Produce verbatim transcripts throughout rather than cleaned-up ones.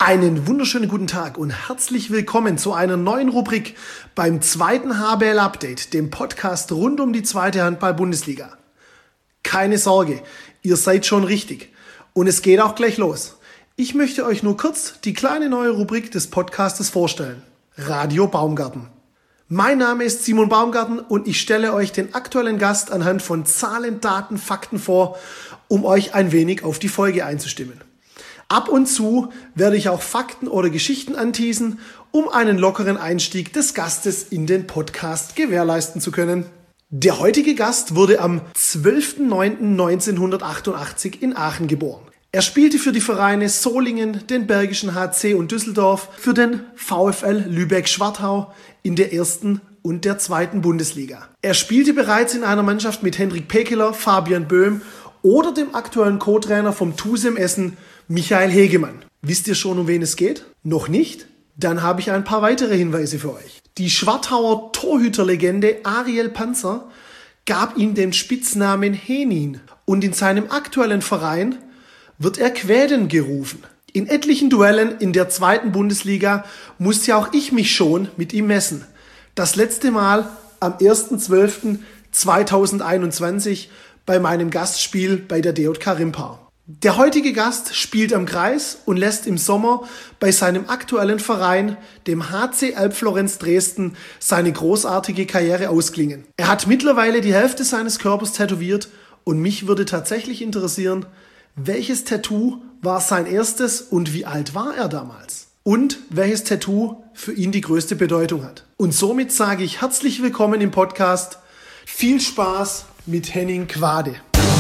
Einen wunderschönen guten Tag und herzlich willkommen zu einer neuen Rubrik beim zweiten H B L-Update, dem Podcast rund um die zweite Handball-Bundesliga. Keine Sorge, ihr seid schon richtig und es geht auch gleich los. Ich möchte euch nur kurz die kleine neue Rubrik des Podcastes vorstellen. Radio Baumgarten. Mein Name ist Simon Baumgarten und ich stelle euch den aktuellen Gast anhand von Zahlen, Daten, Fakten vor, um euch ein wenig auf die Folge einzustimmen. Ab und zu werde ich auch Fakten oder Geschichten anteasen, um einen lockeren Einstieg des Gastes in den Podcast gewährleisten zu können. Der heutige Gast wurde am zwölften neunten neunzehnhundertachtundachtzig in Aachen geboren. Er spielte für die Vereine Solingen, den Bergischen H C und Düsseldorf, für den VfL Lübeck-Schwartau in der ersten und der zweiten Bundesliga. Er spielte bereits in einer Mannschaft mit Henrik Pekeler, Fabian Böhm oder dem aktuellen Co-Trainer vom T U S E M Essen, Michael Hegemann. Wisst ihr schon, um wen es geht? Noch nicht? Dann habe ich ein paar weitere Hinweise für euch. Die Schwartauer Torhüterlegende Ariel Panzer gab ihm den Spitznamen Henin und in seinem aktuellen Verein wird er Quäden gerufen. In etlichen Duellen in der zweiten Bundesliga musste auch ich mich schon mit ihm messen. Das letzte Mal am ersten zwölften zweitausendeinundzwanzig bei meinem Gastspiel bei der D J K Rimpa. Der heutige Gast spielt am Kreis und lässt im Sommer bei seinem aktuellen Verein, dem H C Elbflorenz Dresden, seine großartige Karriere ausklingen. Er hat mittlerweile die Hälfte seines Körpers tätowiert und mich würde tatsächlich interessieren, welches Tattoo war sein erstes und wie alt war er damals? Und welches Tattoo für ihn die größte Bedeutung hat. Und somit sage ich herzlich willkommen im Podcast. Viel Spaß mit Henning Quade.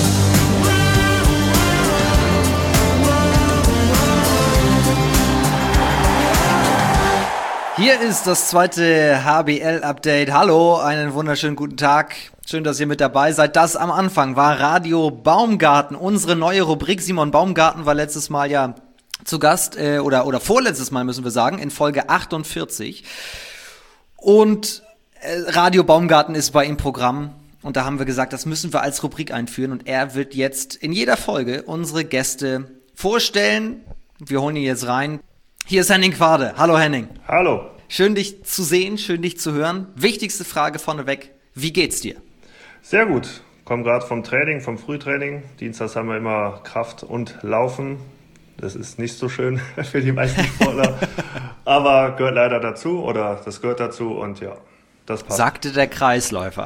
Hier ist das zweite H B L-Update. Hallo, einen wunderschönen guten Tag. Schön, dass ihr mit dabei seid. Das am Anfang war Radio Baumgarten, unsere neue Rubrik. Simon Baumgarten war letztes Mal ja zu Gast, äh, oder oder vorletztes Mal müssen wir sagen, in Folge achtundvierzig. Und äh, Radio Baumgarten ist bei ihm Programm. Und da haben wir gesagt, das müssen wir als Rubrik einführen. Und er wird jetzt in jeder Folge unsere Gäste vorstellen. Wir holen ihn jetzt rein. Hier ist Henning Quade. Hallo Henning. Hallo. Schön dich zu sehen, schön dich zu hören. Wichtigste Frage vorneweg, wie geht's dir? Sehr gut. Komme gerade vom Training, vom Frühtraining. Dienstags haben wir immer Kraft und Laufen. Das ist nicht so schön für die meisten Sportler, aber gehört leider dazu oder das gehört dazu und ja, das passt. Sagte der Kreisläufer.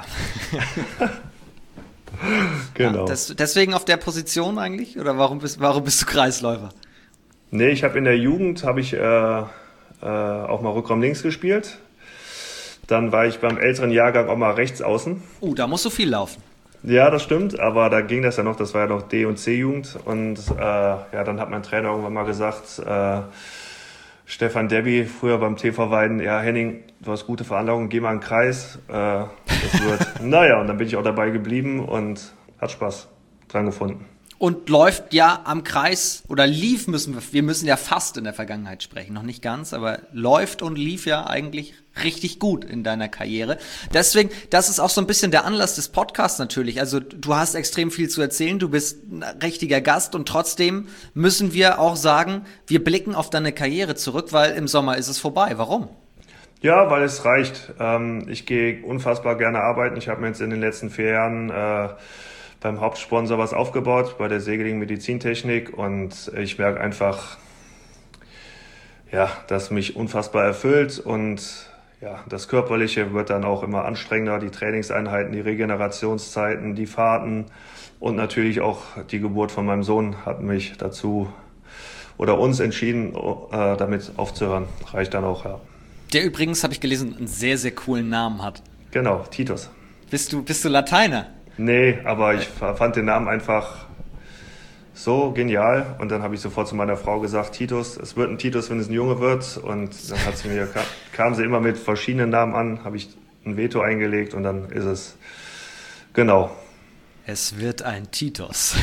Genau. Ja, das, deswegen auf der Position eigentlich? Oder warum bist, warum bist du Kreisläufer? Nee, ich habe in der Jugend habe ich äh, äh, auch mal Rückraum links gespielt. Dann war ich beim älteren Jahrgang auch mal rechts außen. Uh, da musst du viel laufen. Ja, das stimmt, aber da ging das ja noch, das war ja noch D- und C-Jugend. Und äh, ja, dann hat mein Trainer irgendwann mal gesagt, äh, Stefan Debby, früher beim T V Weiden, ja Henning, du hast gute Veranlagung, geh mal in den Kreis. Äh, das wird, naja, und dann bin ich auch dabei geblieben und hat Spaß dran gefunden. Und läuft ja am Kreis, oder lief müssen wir, wir müssen ja fast in der Vergangenheit sprechen, noch nicht ganz, aber läuft und lief ja eigentlich richtig gut in deiner Karriere. Deswegen, das ist auch so ein bisschen der Anlass des Podcasts natürlich. Also du hast extrem viel zu erzählen, du bist ein richtiger Gast und trotzdem müssen wir auch sagen, wir blicken auf deine Karriere zurück, weil im Sommer ist es vorbei. Warum? Ja, weil es reicht. Ich gehe unfassbar gerne arbeiten. Ich habe mir jetzt in den letzten vier Jahren äh, beim Hauptsponsor was aufgebaut, bei der Segeling Medizintechnik und ich merke einfach, ja, dass mich unfassbar erfüllt und ja, das Körperliche wird dann auch immer anstrengender, die Trainingseinheiten, die Regenerationszeiten, die Fahrten und natürlich auch die Geburt von meinem Sohn hat mich dazu oder uns entschieden, äh, damit aufzuhören. Reicht dann auch, ja. Der übrigens, habe ich gelesen, einen sehr, sehr coolen Namen hat. Genau, Titus. Bist du, bist du Lateiner? Nee, aber ich fand den Namen einfach so genial und dann habe ich sofort zu meiner Frau gesagt, Titus, es wird ein Titus, wenn es ein Junge wird und dann hat sie mir, kam, kam sie immer mit verschiedenen Namen an, habe ich ein Veto eingelegt und dann ist es, genau. Es wird ein Titus.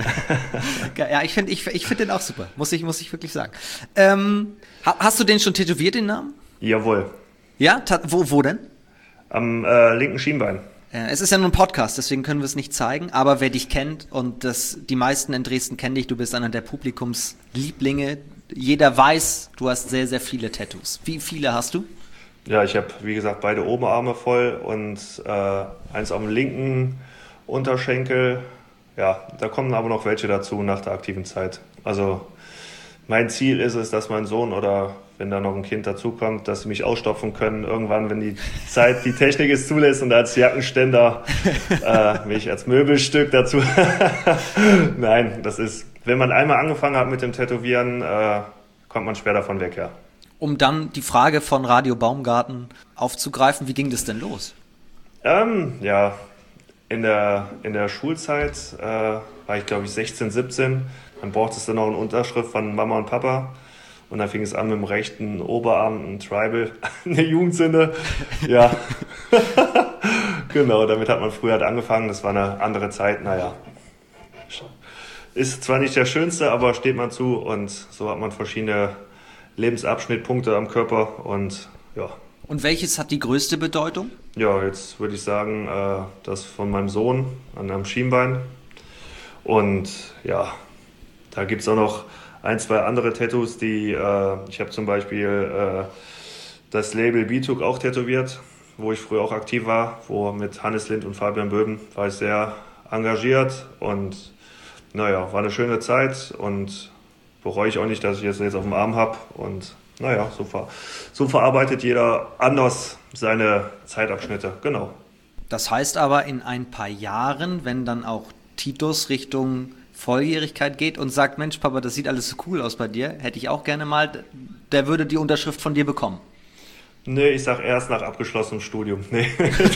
Ja, ich finde ich, ich find den auch super, muss ich, muss ich wirklich sagen. Ähm, hast du den schon tätowiert, den Namen? Jawohl. Ja, ta- wo, wo denn? Am äh, linken Schienbein. Es ist ja nur ein Podcast, deswegen können wir es nicht zeigen, aber wer dich kennt und das, die meisten in Dresden kennen dich, du bist einer der Publikumslieblinge, jeder weiß, du hast sehr, sehr viele Tattoos. Wie viele hast du? Ja, ich habe, wie gesagt, beide Oberarme voll und äh, eins auf dem linken Unterschenkel. Ja, da kommen aber noch welche dazu nach der aktiven Zeit. Also mein Ziel ist es, dass mein Sohn oder wenn da noch ein Kind dazukommt, dass sie mich ausstopfen können. Irgendwann, wenn die Zeit, die Technik es zulässt und als Jackenständer äh, mich als Möbelstück dazu. Nein, das ist, wenn man einmal angefangen hat mit dem Tätowieren, äh, kommt man schwer davon weg, ja. Um dann die Frage von Radio Baumgarten aufzugreifen, wie ging das denn los? Ähm, ja, in der, in der Schulzeit äh, war ich, glaube ich, sechzehn, siebzehn. Dann brauchte es dann noch eine Unterschrift von Mama und Papa. Und dann fing es an mit dem rechten Oberarm, ein Tribal, eine Jugendsünde. Ja, genau, damit hat man früher halt angefangen. Das war eine andere Zeit, naja. Ist zwar nicht der schönste, aber steht man zu. Und so hat man verschiedene Lebensabschnittpunkte am Körper. Und ja. Und welches hat die größte Bedeutung? Ja, jetzt würde ich sagen, äh, das von meinem Sohn an einem Schienbein. Und ja, da gibt es auch noch ein, zwei andere Tattoos, die, äh, ich habe zum Beispiel äh, das Label B-Took auch tätowiert, wo ich früher auch aktiv war, wo mit Hannes Lind und Fabian Böben war ich sehr engagiert und naja, war eine schöne Zeit und bereue ich auch nicht, dass ich es jetzt auf dem Arm habe und naja, so, ver- so verarbeitet jeder anders seine Zeitabschnitte, genau. Das heißt aber in ein paar Jahren, wenn dann auch Titus Richtung Volljährigkeit geht und sagt, Mensch Papa, das sieht alles so cool aus bei dir, hätte ich auch gerne mal, der würde die Unterschrift von dir bekommen. Nee, ich sag erst nach abgeschlossenem Studium. Nee.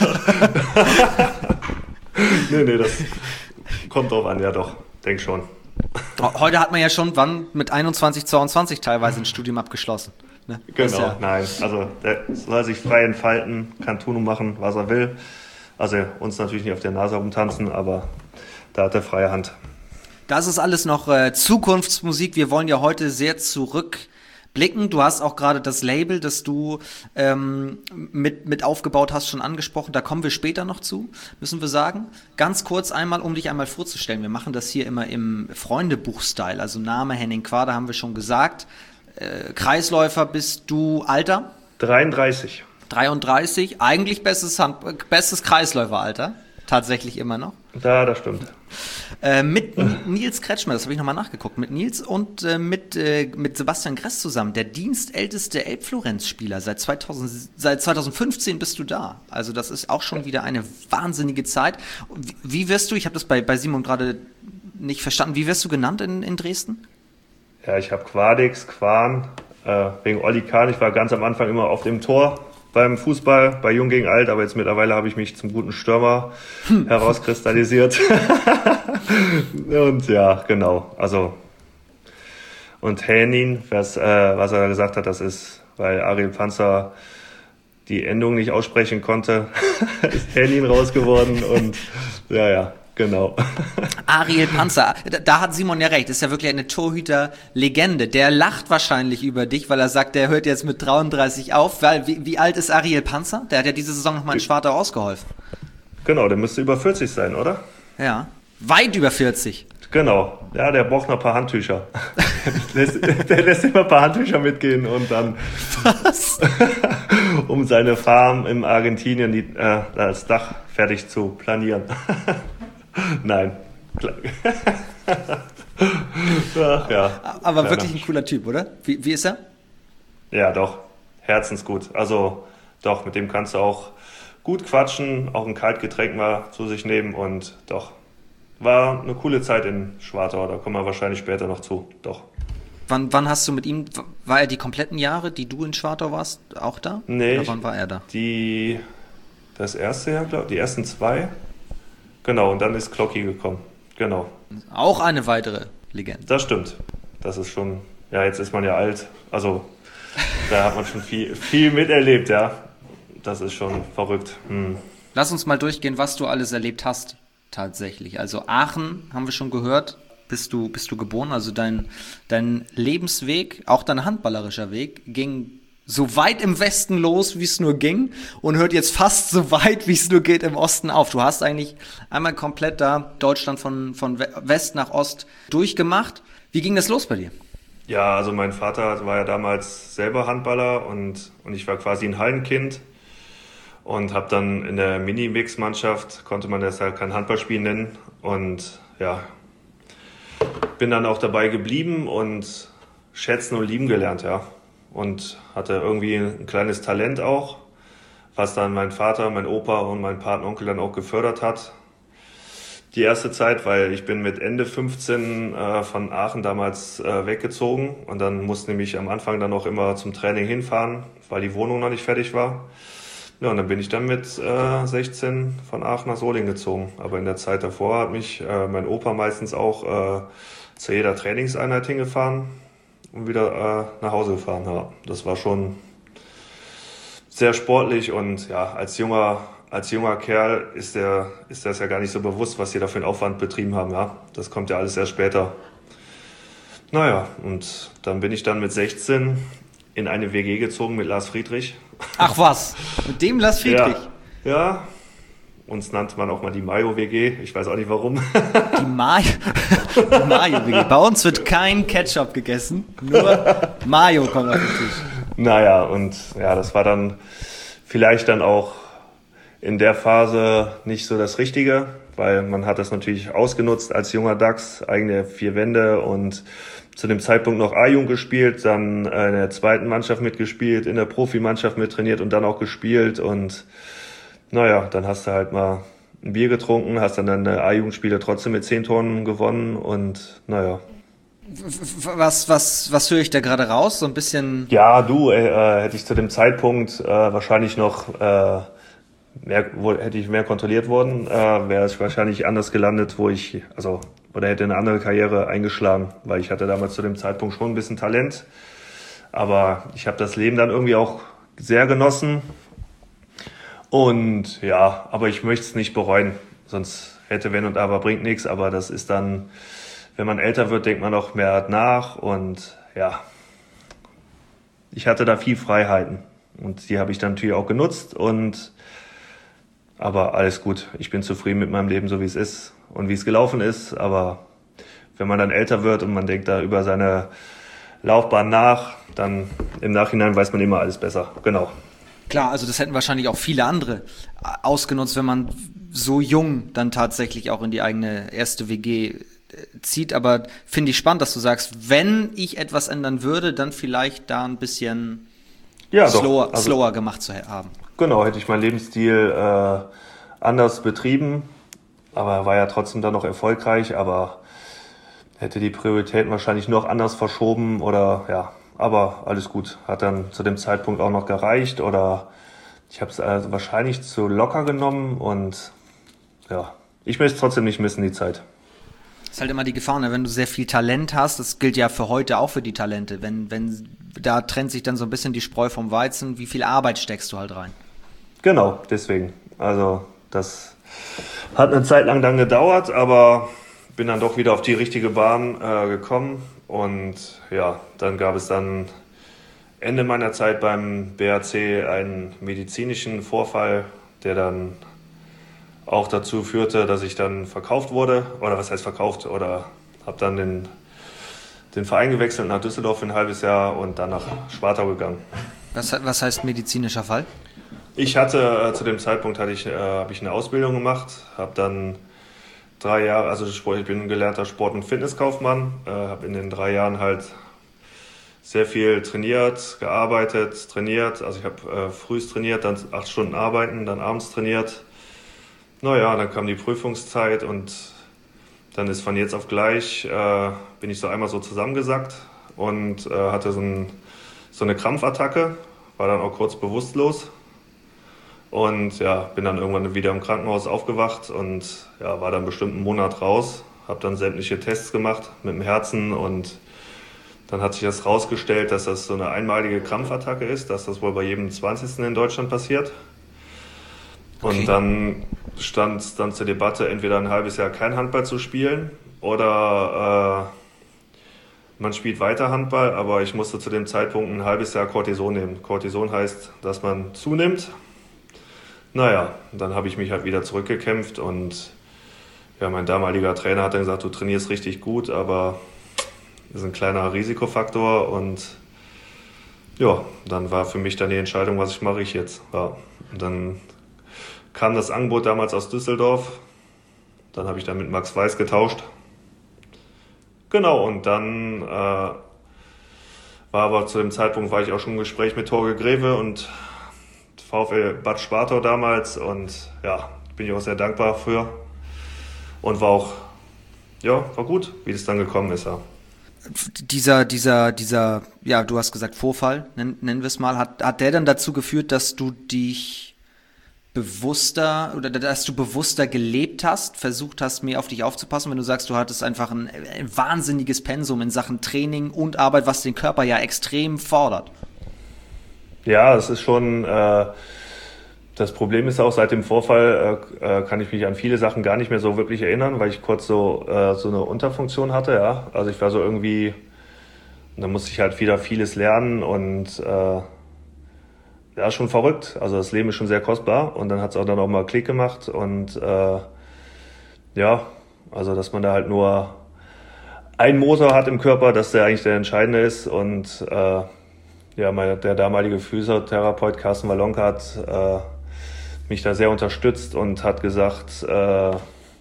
nee, nee, das kommt drauf an, ja doch, denk schon. Heute hat man ja schon, wann, mit einundzwanzig, zweiundzwanzig teilweise ein Studium abgeschlossen. Ne? Genau, ja nein, also der soll sich frei entfalten, kann tun und machen, was er will. Also uns natürlich nicht auf der Nase rumtanzen, aber da hat er freie Hand. Das ist alles noch äh, Zukunftsmusik. Wir wollen ja heute sehr zurückblicken. Du hast auch gerade das Label, das du ähm, mit, mit aufgebaut hast, schon angesprochen. Da kommen wir später noch zu, müssen wir sagen. Ganz kurz einmal, um dich einmal vorzustellen. Wir machen das hier immer im Freundebuch-Style. Also Name Henning Quader haben wir schon gesagt. Äh, Kreisläufer bist du Alter? dreiunddreißig. dreiunddreißig. Eigentlich bestes, Hand, bestes Kreisläuferalter. Tatsächlich immer noch. Ja, das stimmt. Äh, mit Nils Kretschmer, das habe ich nochmal nachgeguckt, mit Nils und äh, mit, äh, mit Sebastian Gress zusammen, der dienstälteste Elbflorenz-Spieler. Seit, zweitausend, seit zweitausendfünfzehn bist du da. Also das ist auch schon wieder eine wahnsinnige Zeit. Wie, wie wirst du, ich habe das bei, bei Simon gerade nicht verstanden, wie wirst du genannt in, in Dresden? Ja, ich habe Quadix, Quan, äh, wegen Olli Kahn. Ich war ganz am Anfang immer auf dem Tor beim Fußball, bei Jung gegen Alt, aber jetzt mittlerweile habe ich mich zum guten Stürmer hm. herauskristallisiert. Und ja, genau, also und Hennin, was, äh, was er gesagt hat, das ist, weil Ariel Panzer die Endung nicht aussprechen konnte, ist Hennin raus geworden und ja, ja, genau. Ariel Panzer, da hat Simon ja recht, ist ja wirklich eine Torhüter-Legende. Der lacht wahrscheinlich über dich, weil er sagt, der hört jetzt mit dreiunddreißig auf. Weil, wie, wie alt ist Ariel Panzer? Der hat ja diese Saison nochmal in Schwartau ausgeholfen. Genau, der müsste über vierzig sein, oder? Ja, weit über vierzig. Genau, ja, der braucht noch ein paar Handtücher. der, lässt, der lässt immer ein paar Handtücher mitgehen und dann, was? um seine Farm in Argentinien die, äh, als Dach fertig zu planieren. Nein. Ach, ja. Aber ja, wirklich ein cooler Typ, oder? Wie, wie ist er? Ja, doch. Herzensgut. Also, doch, mit dem kannst du auch gut quatschen, auch ein Kaltgetränk mal zu sich nehmen und doch. War eine coole Zeit in Schwartau, da kommen wir wahrscheinlich später noch zu. Doch. Wann, wann hast du mit ihm, war er die kompletten Jahre, die du in Schwartau warst, auch da? Nee. Oder wann war er da? Die, das erste Jahr, glaube ich, die ersten zwei. Genau, und dann ist Klocki gekommen. Genau. Auch eine weitere Legende. Das stimmt. Das ist schon, ja, jetzt ist man ja alt. Also, da hat man schon viel, viel miterlebt, ja. Das ist schon verrückt. Hm. Lass uns mal durchgehen, was du alles erlebt hast, tatsächlich. Also Aachen, haben wir schon gehört, bist du, bist du geboren. Also dein, dein Lebensweg, auch dein handballerischer Weg, ging so weit im Westen los, wie es nur ging und hört jetzt fast so weit, wie es nur geht, im Osten auf. Du hast eigentlich einmal komplett da Deutschland von, von West nach Ost durchgemacht. Wie ging das los bei dir? Ja, also mein Vater war ja damals selber Handballer und, und ich war quasi ein Hallenkind und habe dann in der Mini-Mix-Mannschaft, konnte man das halt kein Handballspiel nennen, und ja, bin dann auch dabei geblieben und schätzen und lieben gelernt, ja. Und hatte irgendwie ein kleines Talent auch, was dann mein Vater, mein Opa und mein Patenonkel dann auch gefördert hat. Die erste Zeit, weil ich bin mit Ende fünfzehn äh, von Aachen damals äh, weggezogen und dann musste nämlich am Anfang dann auch immer zum Training hinfahren, weil die Wohnung noch nicht fertig war. Ja, und dann bin ich dann mit äh, sechzehn von Aachen nach Solingen gezogen. Aber in der Zeit davor hat mich äh, mein Opa meistens auch äh, zu jeder Trainingseinheit hingefahren und wieder äh, nach Hause gefahren. Ja, das war schon sehr sportlich und ja, als junger Als junger Kerl ist der, ist das ja gar nicht so bewusst, was die da für einen Aufwand betrieben haben. Ja, das kommt ja alles erst später. Naja, und dann bin ich dann mit sechzehn in eine W G gezogen mit Lars Friedrich. Ach was, mit dem Lars Friedrich? Ja, ja. Uns nannte man auch mal die Mayo-W G. Ich weiß auch nicht warum. Die Mayo, die Mayo-W G. Bei uns wird kein Ketchup gegessen, nur Mayo kommt auf den Tisch. Naja, und ja, das war dann vielleicht dann auch in der Phase nicht so das Richtige, weil man hat das natürlich ausgenutzt als junger Dachs, eigene vier Wände und zu dem Zeitpunkt noch A-Jugend gespielt, dann in der zweiten Mannschaft mitgespielt, in der Profimannschaft mittrainiert und dann auch gespielt und naja, dann hast du halt mal ein Bier getrunken, hast dann deine A-Jugendspiele trotzdem mit zehn Toren gewonnen und naja. Was, was, was höre ich da gerade raus? So ein bisschen... Ja, du, äh, hätte ich zu dem Zeitpunkt äh, wahrscheinlich noch... Äh, Mehr, wo, hätte ich mehr kontrolliert worden, äh, wäre ich wahrscheinlich anders gelandet, wo ich, also, oder hätte eine andere Karriere eingeschlagen, weil ich hatte damals zu dem Zeitpunkt schon ein bisschen Talent, aber ich habe das Leben dann irgendwie auch sehr genossen und ja, aber ich möchte es nicht bereuen, sonst hätte wenn und aber bringt nichts, aber das ist dann, wenn man älter wird, denkt man auch mehr nach und ja, ich hatte da viel Freiheiten und die habe ich dann natürlich auch genutzt und aber alles gut, ich bin zufrieden mit meinem Leben, so wie es ist und wie es gelaufen ist. Aber wenn man dann älter wird und man denkt da über seine Laufbahn nach, dann im Nachhinein weiß man immer alles besser. Genau. Klar, also das hätten wahrscheinlich auch viele andere ausgenutzt, wenn man so jung dann tatsächlich auch in die eigene erste W G zieht. Aber finde ich spannend, dass du sagst, wenn ich etwas ändern würde, dann vielleicht da ein bisschen ja, slower, also, slower gemacht zu haben. Genau, hätte ich meinen Lebensstil äh, anders betrieben, aber er war ja trotzdem dann noch erfolgreich, aber hätte die Prioritäten wahrscheinlich noch anders verschoben oder ja, aber alles gut, hat dann zu dem Zeitpunkt auch noch gereicht oder ich habe es also wahrscheinlich zu locker genommen und ja, ich möchte es trotzdem nicht missen, die Zeit. Das ist halt immer die Gefahr, ne? Wenn du sehr viel Talent hast, das gilt ja für heute auch für die Talente, wenn, wenn da trennt sich dann so ein bisschen die Spreu vom Weizen, wie viel Arbeit steckst du halt rein? Genau, deswegen. Also das hat eine Zeit lang dann gedauert, aber bin dann doch wieder auf die richtige Bahn äh, gekommen. Und ja, dann gab es dann Ende meiner Zeit beim B A C einen medizinischen Vorfall, der dann auch dazu führte, dass ich dann verkauft wurde. Oder was heißt verkauft? Oder habe dann den, den Verein gewechselt nach Düsseldorf für ein halbes Jahr und dann nach Schwartau gegangen. Was, was heißt medizinischer Fall? Ich hatte, äh, zu dem Zeitpunkt hatte ich, äh, habe ich eine Ausbildung gemacht, habe dann drei Jahre, also ich bin ein gelernter Sport- und Fitnesskaufmann, äh, habe in den drei Jahren halt sehr viel trainiert, gearbeitet, trainiert, also ich habe äh, frühs trainiert, dann acht Stunden arbeiten, dann abends trainiert. Naja, dann kam die Prüfungszeit und dann ist von jetzt auf gleich, äh, bin ich so einmal so zusammengesackt und äh, hatte so, ein, so eine Krampfattacke, war dann auch kurz bewusstlos. Und ja, bin dann irgendwann wieder im Krankenhaus aufgewacht und ja, war dann bestimmt einen Monat raus. Habe dann sämtliche Tests gemacht mit dem Herzen und dann hat sich das rausgestellt, dass das so eine einmalige Krampfattacke ist, dass das wohl bei jedem zwanzigsten in Deutschland passiert. Und okay. Dann stand dann zur Debatte, entweder ein halbes Jahr kein Handball zu spielen oder äh, man spielt weiter Handball, aber ich musste zu dem Zeitpunkt ein halbes Jahr Cortison nehmen. Cortison heißt, dass man zunimmt. Naja, dann habe ich mich halt wieder zurückgekämpft und ja, mein damaliger Trainer hat dann gesagt, du trainierst richtig gut, aber ist ein kleiner Risikofaktor und ja, dann war für mich dann die Entscheidung, was ich mache ich jetzt. Ja. Und dann kam das Angebot damals aus Düsseldorf, dann habe ich dann mit Max Weiß getauscht. Genau, und dann äh, war aber zu dem Zeitpunkt, war ich auch schon im Gespräch mit Torge Greve und VfL Bad Spartau damals und ja, bin ich auch sehr dankbar für und war auch, ja, war gut, wie das dann gekommen ist, ja. Dieser, dieser, dieser, ja, du hast gesagt Vorfall, nennen, nennen wir es mal, hat, hat der dann dazu geführt, dass du dich bewusster oder dass du bewusster gelebt hast, versucht hast, mehr auf dich aufzupassen, wenn du sagst, du hattest einfach ein, ein wahnsinniges Pensum in Sachen Training und Arbeit, was den Körper ja extrem fordert? Ja, es ist schon, äh, das Problem ist auch, seit dem Vorfall äh, kann ich mich an viele Sachen gar nicht mehr so wirklich erinnern, weil ich kurz so, äh, so eine Unterfunktion hatte, ja. Also ich war so irgendwie, da musste ich halt wieder vieles lernen und äh, ja, schon verrückt. Also das Leben ist schon sehr kostbar und dann hat es auch dann auch mal Klick gemacht und äh, ja, also dass man da halt nur einen Motor hat im Körper, dass der eigentlich der entscheidende ist und äh, ja, mein, der damalige Physiotherapeut Carsten Wallonka hat äh, mich da sehr unterstützt und hat gesagt, äh,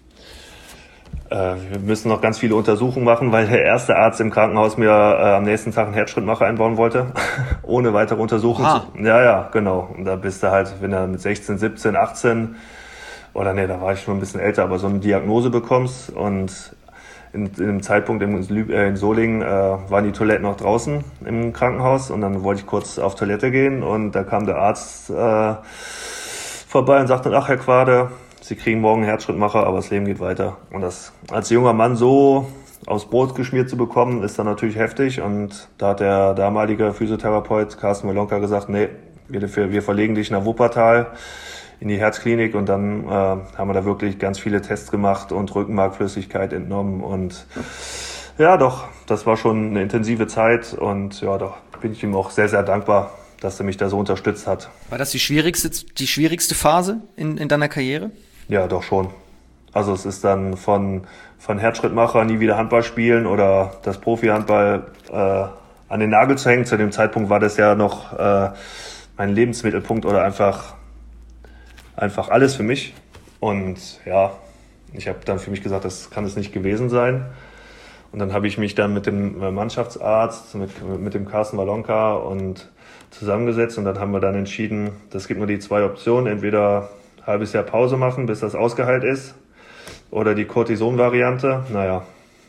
wir müssen noch ganz viele Untersuchungen machen, weil der erste Arzt im Krankenhaus mir äh, am nächsten Tag einen Herzschrittmacher einbauen wollte, ohne weitere Untersuchungen. Zu, ja, ja, genau. Und da bist du halt, wenn du mit sechzehn, siebzehn, achtzehn oder nee, da war ich schon ein bisschen älter, aber so eine Diagnose bekommst und in, in dem Zeitpunkt in, in Solingen äh, waren die Toiletten noch draußen im Krankenhaus und dann wollte ich kurz auf Toilette gehen und da kam der Arzt äh, vorbei und sagte, ach Herr Quade, Sie kriegen morgen einen Herzschrittmacher, aber das Leben geht weiter. Und das als junger Mann so aufs Brot geschmiert zu bekommen, ist dann natürlich heftig. Und da hat der damalige Physiotherapeut Carsten Wallonka gesagt, nee, wir, wir verlegen dich nach Wuppertal in die Herzklinik. Und dann äh, haben wir da wirklich ganz viele Tests gemacht und Rückenmarkflüssigkeit entnommen. Und ja, doch, das war schon eine intensive Zeit. Und ja, doch bin ich ihm auch sehr, sehr dankbar, dass er mich da so unterstützt hat. War das die schwierigste, die schwierigste Phase in, in deiner Karriere? Ja, doch schon. Also es ist dann von, von Herzschrittmacher, nie wieder Handball spielen oder das Profi-Handball äh, an den Nagel zu hängen. Zu dem Zeitpunkt war das ja noch äh, mein Lebensmittelpunkt oder einfach, einfach alles für mich. Und ja, ich habe dann für mich gesagt, das kann es nicht gewesen sein. Und dann habe ich mich dann mit dem Mannschaftsarzt, mit, mit dem Carsten Wallonka und zusammengesetzt und dann haben wir dann entschieden, das gibt nur die zwei Optionen, entweder ein halbes Jahr Pause machen, bis das ausgeheilt ist, oder die Cortison-Variante, naja.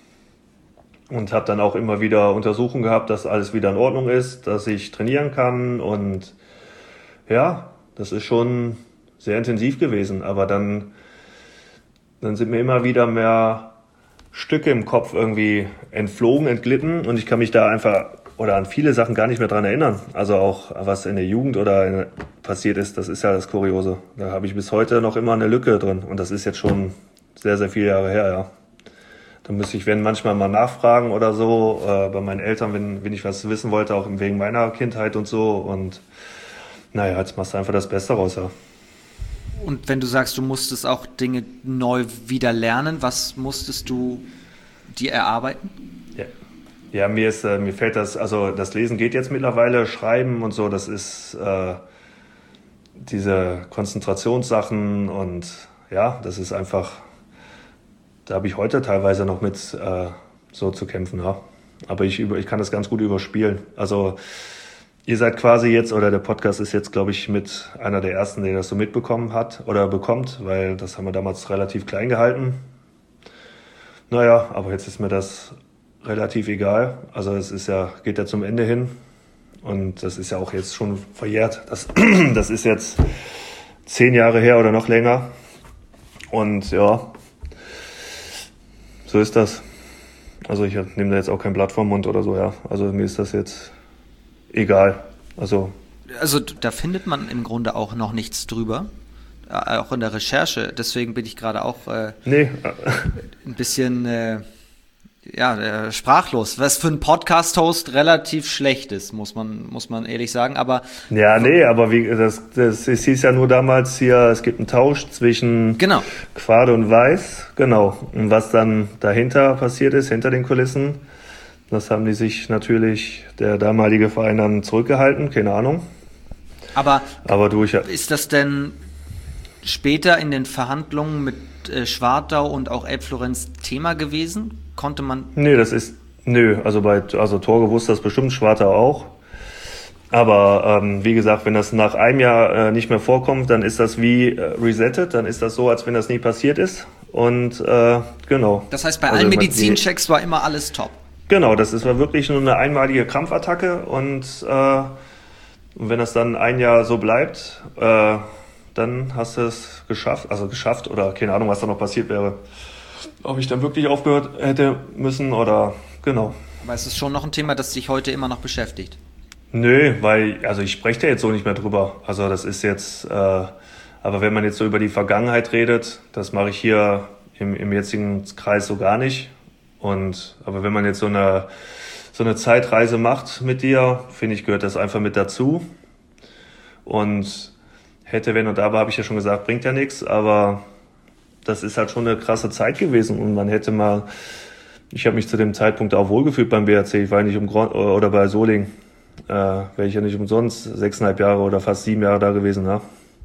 Und habe dann auch immer wieder Untersuchungen gehabt, dass alles wieder in Ordnung ist, dass ich trainieren kann und ja, das ist schon sehr intensiv gewesen, aber dann, dann sind mir immer wieder mehr Stücke im Kopf irgendwie entflogen, entglitten und ich kann mich da einfach oder an viele Sachen gar nicht mehr dran erinnern. Also auch was in der Jugend oder in, passiert ist, das ist ja das Kuriose. Da habe ich bis heute noch immer eine Lücke drin und das ist jetzt schon sehr, sehr viele Jahre her, ja. Da müsste ich, wenn manchmal mal nachfragen oder so, äh, bei meinen Eltern, wenn, wenn ich was wissen wollte, auch wegen meiner Kindheit und so und naja, jetzt machst du einfach das Beste raus, ja. Und wenn du sagst, du musstest auch Dinge neu wieder lernen, was musstest du dir erarbeiten? Ja, ja mir, ist, äh, mir fällt das, also das Lesen geht jetzt mittlerweile, Schreiben und so, das ist äh, diese Konzentrationssachen und ja, das ist einfach, da habe ich heute teilweise noch mit äh, so zu kämpfen, ja. Aber ich, über, ich kann das ganz gut überspielen. Also ihr seid quasi jetzt, oder der Podcast ist jetzt, glaube ich, mit einer der ersten, der das so mitbekommen hat oder bekommt, weil das haben wir damals relativ klein gehalten. Naja, aber jetzt ist mir das relativ egal. Also es ist ja, geht ja zum Ende hin und das ist ja auch jetzt schon verjährt. Das, das ist jetzt zehn Jahre her oder noch länger und ja, so ist das. Also ich nehme da jetzt auch kein Blatt vom Mund oder so, ja. Also mir ist das jetzt egal. Also, also da findet man im Grunde auch noch nichts drüber, auch in der Recherche. Deswegen bin ich gerade auch äh, nee. ein bisschen äh, ja, äh, sprachlos. Was für einen Podcast-Host relativ schlecht ist, muss man, muss man ehrlich sagen. Aber ja, nee, aber wie das, das es hieß ja nur damals hier, es gibt einen Tausch zwischen genau. Quade und Weiß. Genau. Und was dann dahinter passiert ist, hinter den Kulissen, Das haben die sich natürlich, der damalige Verein, dann zurückgehalten, keine Ahnung. Aber, Aber durch, ist das denn später in den Verhandlungen mit äh, Schwartau und auch Elbflorenz Thema gewesen? Konnte man... Nee, das ist, nö, also bei, also Torge wusste das bestimmt, Schwartau auch. Aber ähm, wie gesagt, wenn das nach einem Jahr äh, nicht mehr vorkommt, dann ist das wie äh, resettet, dann ist das so, als wenn das nie passiert ist. Und äh, genau. Das heißt, bei also allen Medizinchecks war immer alles top? Genau, das ist, war wirklich nur eine einmalige Krampfattacke. Und äh, wenn das dann ein Jahr so bleibt, äh, dann hast du es geschafft, also geschafft oder keine Ahnung, was da noch passiert wäre. Ob ich dann wirklich aufgehört hätte müssen oder genau. Aber es ist schon noch ein Thema, das dich heute immer noch beschäftigt. Nö, weil, also ich spreche da jetzt so nicht mehr drüber. Also das ist jetzt, äh, aber wenn man jetzt so über die Vergangenheit redet, das mache ich hier im, im jetzigen Kreis so gar nicht. Und, aber wenn man jetzt so eine, so eine Zeitreise macht mit dir, finde ich, gehört das einfach mit dazu. Und hätte, wenn und aber, habe ich ja schon gesagt, bringt ja nichts, aber das ist halt schon eine krasse Zeit gewesen und man hätte mal, ich habe mich zu dem Zeitpunkt auch wohlgefühlt beim B R C, ich war ja nicht um oder bei Solingen. Äh, wäre ich ja nicht umsonst sechseinhalb Jahre oder fast sieben Jahre da gewesen. Ja?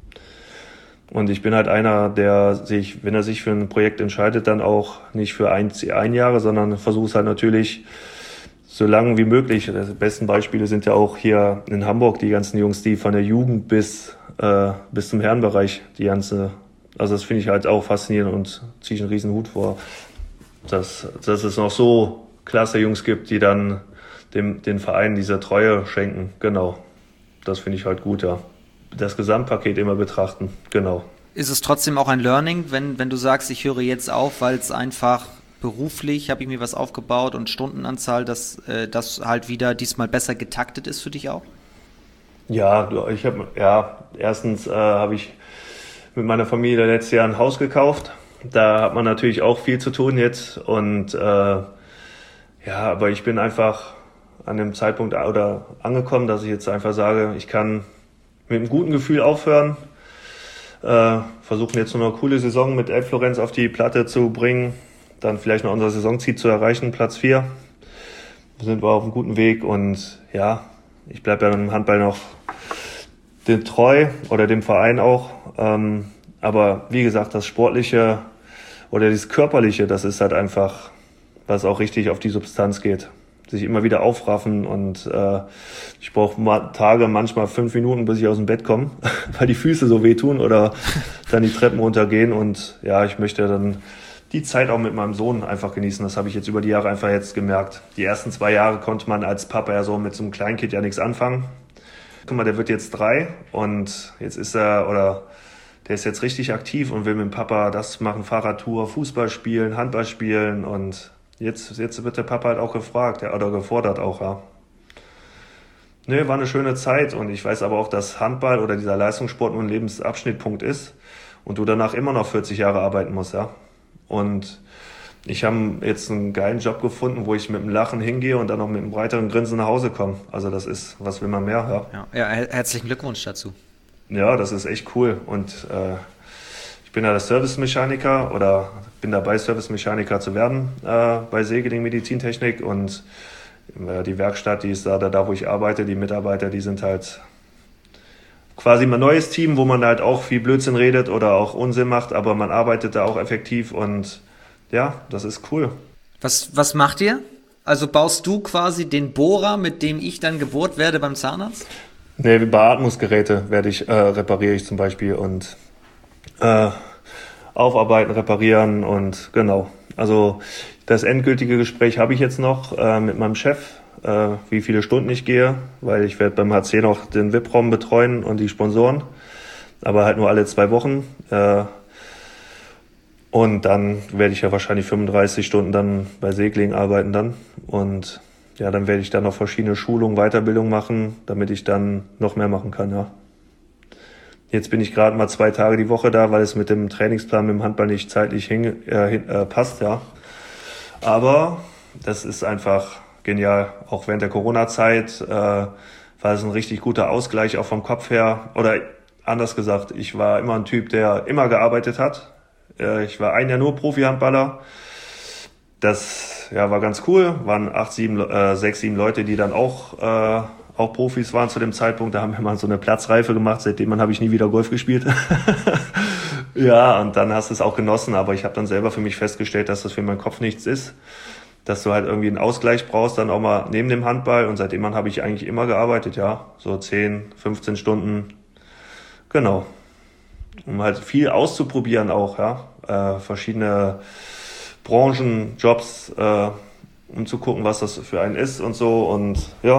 Und ich bin halt einer, der sich, wenn er sich für ein Projekt entscheidet, dann auch nicht für ein, ein Jahre, sondern versucht es halt natürlich so lange wie möglich. Die besten Beispiele sind ja auch hier in Hamburg, die ganzen Jungs, die von der Jugend bis, äh, bis zum Herrenbereich, die ganze, also das finde ich halt auch faszinierend und ziehe ich einen riesen Hut vor, dass, dass es noch so klasse Jungs gibt, die dann dem, den Verein diese Treue schenken, genau. Das finde ich halt gut, ja. Das Gesamtpaket immer betrachten, genau. Ist es trotzdem auch ein Learning, wenn, wenn du sagst, ich höre jetzt auf, weil es einfach beruflich, habe ich mir was aufgebaut und Stundenanzahl, dass äh, das halt wieder diesmal besser getaktet ist für dich auch? Ja, ich habe, ja, erstens äh, habe ich mit meiner Familie letztes Jahr ein Haus gekauft. Da hat man natürlich auch viel zu tun jetzt und äh, ja, aber ich bin einfach an dem Zeitpunkt oder angekommen, dass ich jetzt einfach sage, ich kann mit einem guten Gefühl aufhören, äh, versuchen jetzt nur eine coole Saison mit Elbflorenz auf die Platte zu bringen, dann vielleicht noch unser Saisonziel zu erreichen, Platz vier. Da sind wir auf einem guten Weg und ja, ich bleibe ja im Handball noch dem treu oder dem Verein auch, ähm, aber wie gesagt, das Sportliche oder das Körperliche, das ist halt einfach, was auch richtig auf die Substanz geht. Sich immer wieder aufraffen und äh, ich brauche ma- Tage, manchmal fünf Minuten, bis ich aus dem Bett komme, weil die Füße so wehtun oder dann die Treppen runtergehen und ja, ich möchte dann die Zeit auch mit meinem Sohn einfach genießen. Das habe ich jetzt über die Jahre einfach jetzt gemerkt. Die ersten zwei Jahre konnte man als Papa ja so mit so einem Kleinkind ja nichts anfangen. Guck mal, der wird jetzt drei und jetzt ist er, oder der ist jetzt richtig aktiv und will mit dem Papa das machen, Fahrradtour, Fußball spielen, Handball spielen und Jetzt, jetzt wird der Papa halt auch gefragt, ja, oder gefordert auch, ja. Nö, war eine schöne Zeit und ich weiß aber auch, dass Handball oder dieser Leistungssport nur ein Lebensabschnittpunkt ist und du danach immer noch vierzig Jahre arbeiten musst, ja. Und ich habe jetzt einen geilen Job gefunden, wo ich mit einem Lachen hingehe und dann auch mit einem breiteren Grinsen nach Hause komme. Also das ist, was will man mehr, ja. Ja, ja, herzlichen Glückwunsch dazu. Ja, das ist echt cool und äh, ich bin ja der Servicemechaniker oder bin dabei, Servicemechaniker zu werden äh, bei Segeling Medizintechnik und äh, die Werkstatt, die ist da, da, wo ich arbeite, die Mitarbeiter, die sind halt quasi mein neues Team, wo man halt auch viel Blödsinn redet oder auch Unsinn macht, aber man arbeitet da auch effektiv und ja, das ist cool. Was, was macht ihr? Also baust du quasi den Bohrer, mit dem ich dann gebohrt werde beim Zahnarzt? Nee, Beatmungsgeräte werde ich, äh, repariere ich zum Beispiel und äh, aufarbeiten, reparieren und genau. Also das endgültige Gespräch habe ich jetzt noch äh, mit meinem Chef, äh, wie viele Stunden ich gehe, weil ich werde beim H C noch den V I P-Raum betreuen und die Sponsoren, aber halt nur alle zwei Wochen. Äh, und dann werde ich ja wahrscheinlich fünfunddreißig Stunden dann bei Segeling arbeiten dann und ja, dann werde ich dann noch verschiedene Schulungen, Weiterbildung machen, damit ich dann noch mehr machen kann, ja. Jetzt bin ich gerade mal zwei Tage die Woche da, weil es mit dem Trainingsplan mit dem Handball nicht zeitlich hin, äh, hin, äh, passt, ja. Aber das ist einfach genial. Auch während der Corona-Zeit äh, war es ein richtig guter Ausgleich, auch vom Kopf her. Oder anders gesagt, ich war immer ein Typ, der immer gearbeitet hat. Äh, ich war ein Jahr nur Profi-Handballer. das ja, war ganz cool. Waren acht, sieben, äh, sechs, sieben Leute, die dann auch, äh, auch Profis waren zu dem Zeitpunkt. Da haben wir mal so eine Platzreife gemacht. Seitdem habe ich nie wieder Golf gespielt. Ja, und dann hast du es auch genossen. Aber ich habe dann selber für mich festgestellt, dass das für meinen Kopf nichts ist. Dass du halt irgendwie einen Ausgleich brauchst, dann auch mal neben dem Handball. Und seitdem habe ich eigentlich immer gearbeitet, ja. So zehn, fünfzehn Stunden. Genau. Um halt viel auszuprobieren auch, ja. Äh, verschiedene Branchen, Jobs, äh, um zu gucken, was das für einen ist und so. Und ja,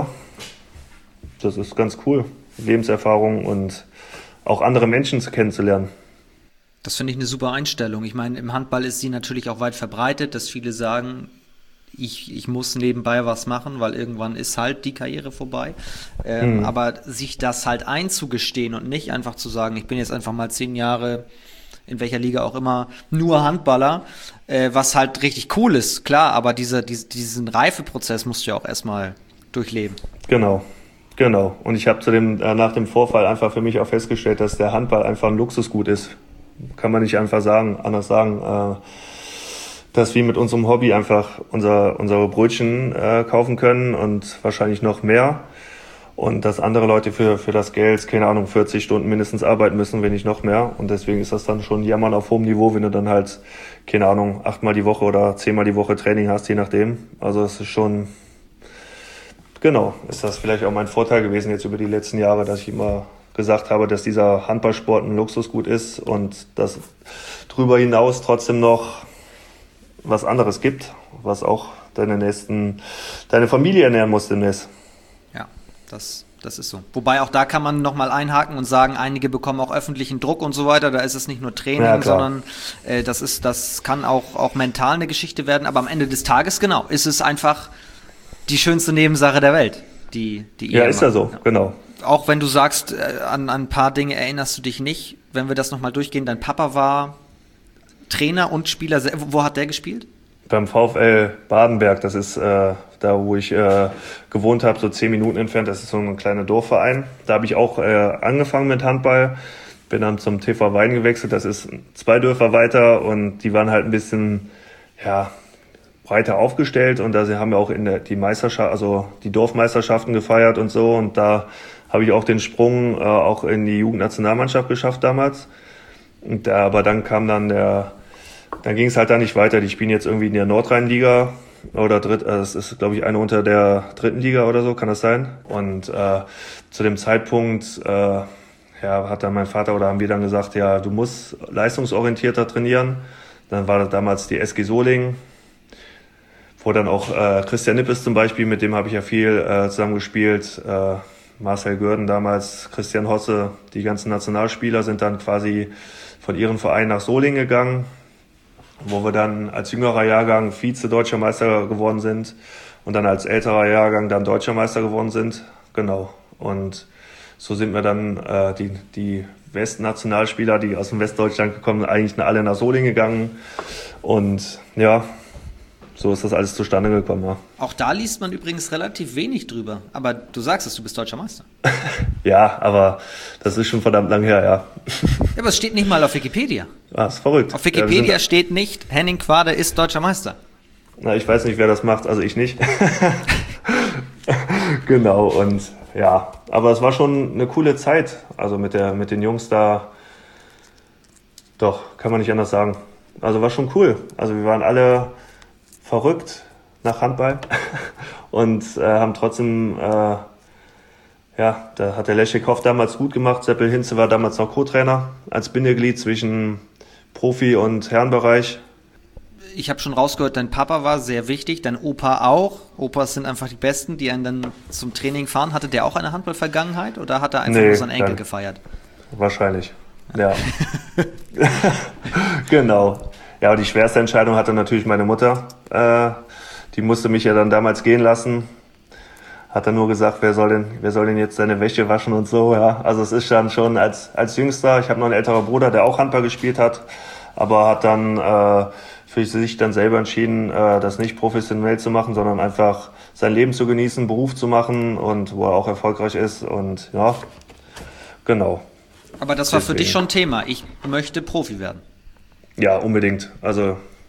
das ist ganz cool. Lebenserfahrung und auch andere Menschen kennenzulernen. Das finde ich eine super Einstellung. Ich meine, im Handball ist sie natürlich auch weit verbreitet, dass viele sagen, ich, ich muss nebenbei was machen, weil irgendwann ist halt die Karriere vorbei. Ähm, mhm. Aber sich das halt einzugestehen und nicht einfach zu sagen, ich bin jetzt einfach mal zehn Jahre, in welcher Liga auch immer, nur Handballer, äh, was halt richtig cool ist, klar, aber diese, diese, diesen Reifeprozess musst du ja auch erstmal durchleben. Genau. Genau. Und ich habe zu dem äh, nach dem Vorfall einfach für mich auch festgestellt, dass der Handball einfach ein Luxusgut ist. Kann man nicht einfach sagen, anders sagen. Äh, dass wir mit unserem Hobby einfach unser, unsere Brötchen äh, kaufen können und wahrscheinlich noch mehr. Und dass andere Leute für, für das Geld, keine Ahnung, vierzig Stunden mindestens arbeiten müssen, wenn nicht noch mehr. Und deswegen ist das dann schon Jammern auf hohem Niveau, wenn du dann halt, keine Ahnung, achtmal die Woche oder zehnmal die Woche Training hast, je nachdem. Also es ist schon... Genau, ist das vielleicht auch mein Vorteil gewesen jetzt über die letzten Jahre, dass ich immer gesagt habe, dass dieser Handballsport ein Luxusgut ist und dass darüber hinaus trotzdem noch was anderes gibt, was auch deine nächsten, deine Familie ernähren muss demnächst. Ja, das, das ist so. Wobei auch da kann man nochmal einhaken und sagen, einige bekommen auch öffentlichen Druck und so weiter. Da ist es nicht nur Training, ja, sondern äh, das ist, das kann auch, auch mental eine Geschichte werden. Aber am Ende des Tages, genau, ist es einfach die schönste Nebensache der Welt, die, die ihr Ja, ist ja so, ja. Genau. Auch wenn du sagst, äh, an, an ein paar Dinge erinnerst du dich nicht. Wenn wir das nochmal durchgehen, dein Papa war Trainer und Spieler. Wo hat der gespielt? Beim VfL Badenberg, das ist äh, da, wo ich äh, gewohnt habe, so zehn Minuten entfernt. Das ist so ein kleiner Dorfverein. Da habe ich auch äh, angefangen mit Handball. Bin dann zum T V Wein gewechselt. Das ist zwei Dörfer weiter und die waren halt ein bisschen, ja, breiter aufgestellt und da haben wir auch in der die Meisterschaft, also die Dorfmeisterschaften gefeiert und so und da habe ich auch den Sprung äh, auch in die Jugendnationalmannschaft geschafft damals. Und da, aber dann kam dann der, dann ging es halt da nicht weiter. Die spielen jetzt irgendwie in der Nordrhein-Liga oder dritt, also es ist glaube ich eine unter der dritten Liga oder so, kann das sein? Und äh, zu dem Zeitpunkt äh, ja, hat dann mein Vater oder haben wir dann gesagt, ja, du musst leistungsorientierter trainieren. Dann war das damals die S G Solingen. Wo dann auch äh, Christian Nippes zum Beispiel, mit dem habe ich ja viel äh, zusammengespielt, äh, Marcel Görden damals, Christian Hosse, die ganzen Nationalspieler sind dann quasi von ihrem Verein nach Solingen gegangen, wo wir dann als jüngerer Jahrgang Vize-Deutscher Meister geworden sind und dann als älterer Jahrgang dann Deutscher Meister geworden sind. Genau. Und so sind wir dann äh, die, die Westnationalspieler, die aus dem Westdeutschland gekommen sind, eigentlich alle nach Solingen gegangen. Und ja, so ist das alles zustande gekommen, ja. Auch da liest man übrigens relativ wenig drüber. Aber du sagst es, du bist Deutscher Meister. Ja, aber das ist schon verdammt lang her, ja. Ja, aber es steht nicht mal auf Wikipedia. Ah, ist verrückt. Auf Wikipedia ja, steht nicht, Henning Quade ist Deutscher Meister. Na, ich weiß nicht, wer das macht, also ich nicht. Genau, und ja, aber es war schon eine coole Zeit. Also mit der, mit den Jungs da, doch, kann man nicht anders sagen. Also war schon cool. Also wir waren alle verrückt nach Handball und äh, haben trotzdem, äh, ja, da hat der Leschikow damals gut gemacht. Seppel Hinze war damals noch Co-Trainer als Bindeglied zwischen Profi- und Herrenbereich. Ich habe schon rausgehört, dein Papa war sehr wichtig, dein Opa auch. Opas sind einfach die Besten, die einen dann zum Training fahren. Hatte der auch eine Handball-Vergangenheit oder hat er einfach nee, nur seinen Enkel gefeiert? Wahrscheinlich, ja. Genau. Ja, die schwerste Entscheidung hatte natürlich meine Mutter. Äh, die musste mich ja dann damals gehen lassen. Hat dann nur gesagt, wer soll denn, wer soll denn jetzt seine Wäsche waschen und so. Ja, also es ist dann schon als als Jüngster. Ich habe noch einen älteren Bruder, der auch Handball gespielt hat, aber hat dann äh, für sich dann selber entschieden, äh, das nicht professionell zu machen, sondern einfach sein Leben zu genießen, Beruf zu machen und wo er auch erfolgreich ist und ja, genau. Aber das war Deswegen. Für dich schon Thema. Ich möchte Profi werden. Ja, unbedingt. Also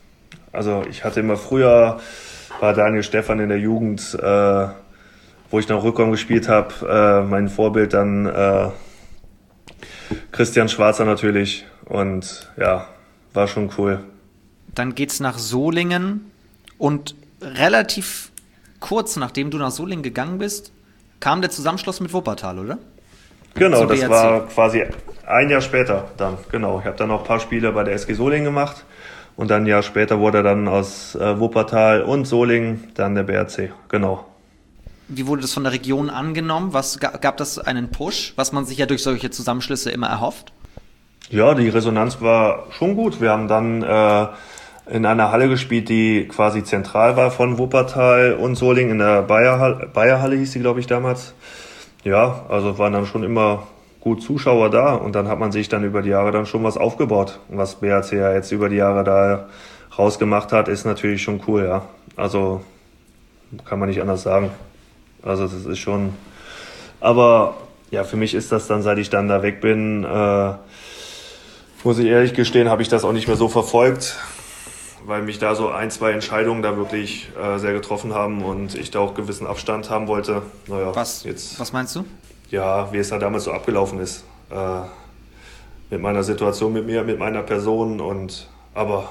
Also ich hatte immer früher, war Daniel Stephan in der Jugend, äh, wo ich noch Rückraum gespielt habe, äh, mein Vorbild dann äh, Christian Schwarzer natürlich und ja, war schon cool. Dann geht's nach Solingen und relativ kurz nachdem du nach Solingen gegangen bist, kam der Zusammenschluss mit Wuppertal, oder? Genau, Zum das B R C. war quasi ein Jahr später dann, genau. Ich habe dann noch ein paar Spiele bei der S G Solingen gemacht und dann ein Jahr später wurde dann aus äh, Wuppertal und Solingen dann der B R C, genau. Wie wurde das von der Region angenommen? Was gab das einen Push, was man sich ja durch solche Zusammenschlüsse immer erhofft? Ja, die Resonanz war schon gut. Wir haben dann äh, in einer Halle gespielt, die quasi zentral war von Wuppertal und Solingen, in der Bayerhalle, Bayerhalle hieß die, glaube ich, damals. Ja, also waren dann schon immer gut Zuschauer da und dann hat man sich dann über die Jahre dann schon was aufgebaut. Und was B R C ja jetzt über die Jahre da rausgemacht hat, ist natürlich schon cool, ja. Also kann man nicht anders sagen. Also das ist schon, aber ja, für mich ist das dann, seit ich dann da weg bin, äh, muss ich ehrlich gestehen, habe ich das auch nicht mehr so verfolgt, weil mich da so ein, zwei Entscheidungen da wirklich äh, sehr getroffen haben und ich da auch gewissen Abstand haben wollte. Naja, was, jetzt, was meinst du? Ja, wie es da damals so abgelaufen ist. Äh, mit meiner Situation, mit mir, mit meiner Person und aber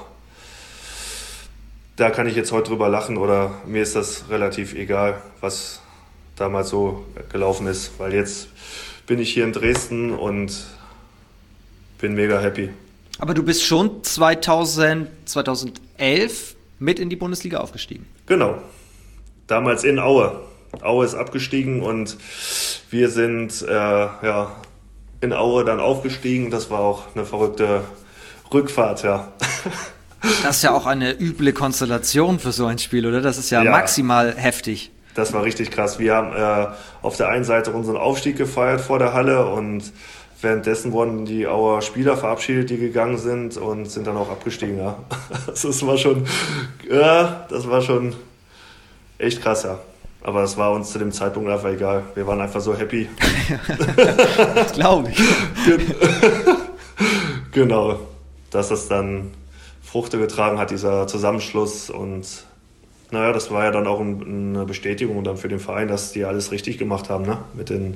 da kann ich jetzt heute drüber lachen oder mir ist das relativ egal, was damals so gelaufen ist, weil jetzt bin ich hier in Dresden und bin mega happy. Aber du bist schon zweitausend, zweitausendelf mit in die Bundesliga aufgestiegen. Genau, damals in Aue. Aue ist abgestiegen und wir sind äh, ja, in Aue dann aufgestiegen. Das war auch eine verrückte Rückfahrt, ja. Das ist ja auch eine üble Konstellation für so ein Spiel, oder? Das ist ja, ja. maximal heftig. Das war richtig krass. Wir haben äh, auf der einen Seite unseren Aufstieg gefeiert vor der Halle und währenddessen wurden die Auer Spieler verabschiedet, die gegangen sind und sind dann auch abgestiegen. Ja. Das war schon, ja, das war schon echt krass, ja. Aber das war uns zu dem Zeitpunkt einfach egal. Wir waren einfach so happy. Das glaube ich. Genau, dass das dann Früchte getragen hat, dieser Zusammenschluss und naja, das war ja dann auch eine Bestätigung dann für den Verein, dass die alles richtig gemacht haben, ne? Mit den,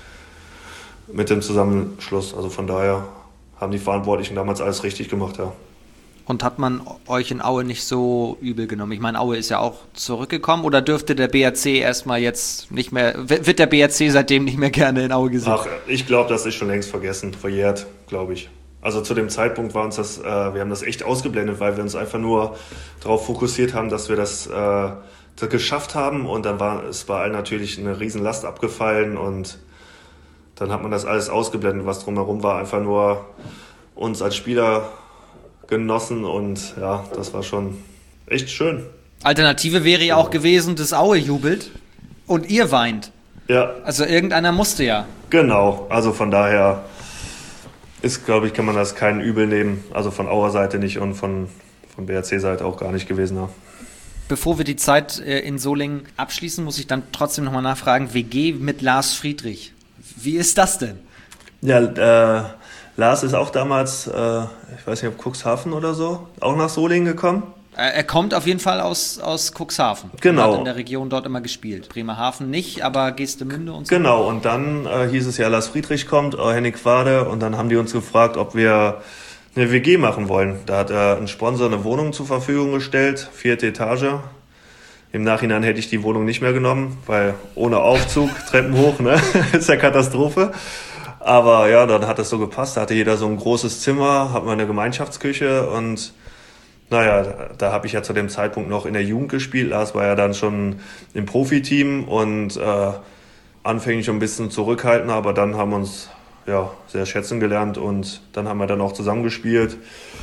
mit dem Zusammenschluss. Also von daher haben die Verantwortlichen damals alles richtig gemacht, ja. Und hat man euch in Aue nicht so übel genommen? Ich meine, Aue ist ja auch zurückgekommen oder dürfte der B R C erstmal jetzt nicht mehr, wird der B R C seitdem nicht mehr gerne in Aue gesehen? Ach, ich glaube, das ist schon längst vergessen, verjährt, glaube ich. Also zu dem Zeitpunkt war uns das, äh, wir haben das echt ausgeblendet, weil wir uns einfach nur darauf fokussiert haben, dass wir das, äh, das geschafft haben und dann war es bei allen natürlich eine Riesenlast abgefallen und dann hat man das alles ausgeblendet, was drumherum war, einfach nur uns als Spieler genossen und ja, das war schon echt schön. Alternative wäre ja auch gewesen, dass Aue jubelt und ihr weint. Ja. Also irgendeiner musste ja. Genau, also von daher ist, glaube ich, kann man das keinen übel nehmen. Also von Auer Seite nicht und von, von B R C-Seite auch gar nicht gewesen. Ja. Bevor wir die Zeit in Solingen abschließen, muss ich dann trotzdem nochmal nachfragen, W G mit Lars Friedrich. Wie ist das denn? Ja, äh, Lars ist auch damals, äh, ich weiß nicht, ob Cuxhaven oder so, auch nach Solingen gekommen. Er kommt auf jeden Fall aus, aus Cuxhaven. Genau. Er hat in der Region dort immer gespielt. Bremerhaven nicht, aber Geestemünde und so. Genau, und dann äh, hieß es ja, Lars Friedrich kommt, äh, Henning Wade, und dann haben die uns gefragt, ob wir eine W G machen wollen. Da hat äh, ein Sponsor eine Wohnung zur Verfügung gestellt, vierte Etage. Im Nachhinein hätte ich die Wohnung nicht mehr genommen, weil ohne Aufzug, Treppen hoch, ne, ist ja Katastrophe. Aber ja, dann hat es so gepasst. Da hatte jeder so ein großes Zimmer, hat man eine Gemeinschaftsküche und naja, da, da habe ich ja zu dem Zeitpunkt noch in der Jugend gespielt. Lars war ja dann schon im Profiteam und äh, anfänglich ein bisschen zurückhaltend, aber dann haben wir uns ja sehr schätzen gelernt und dann haben wir dann auch zusammen gespielt.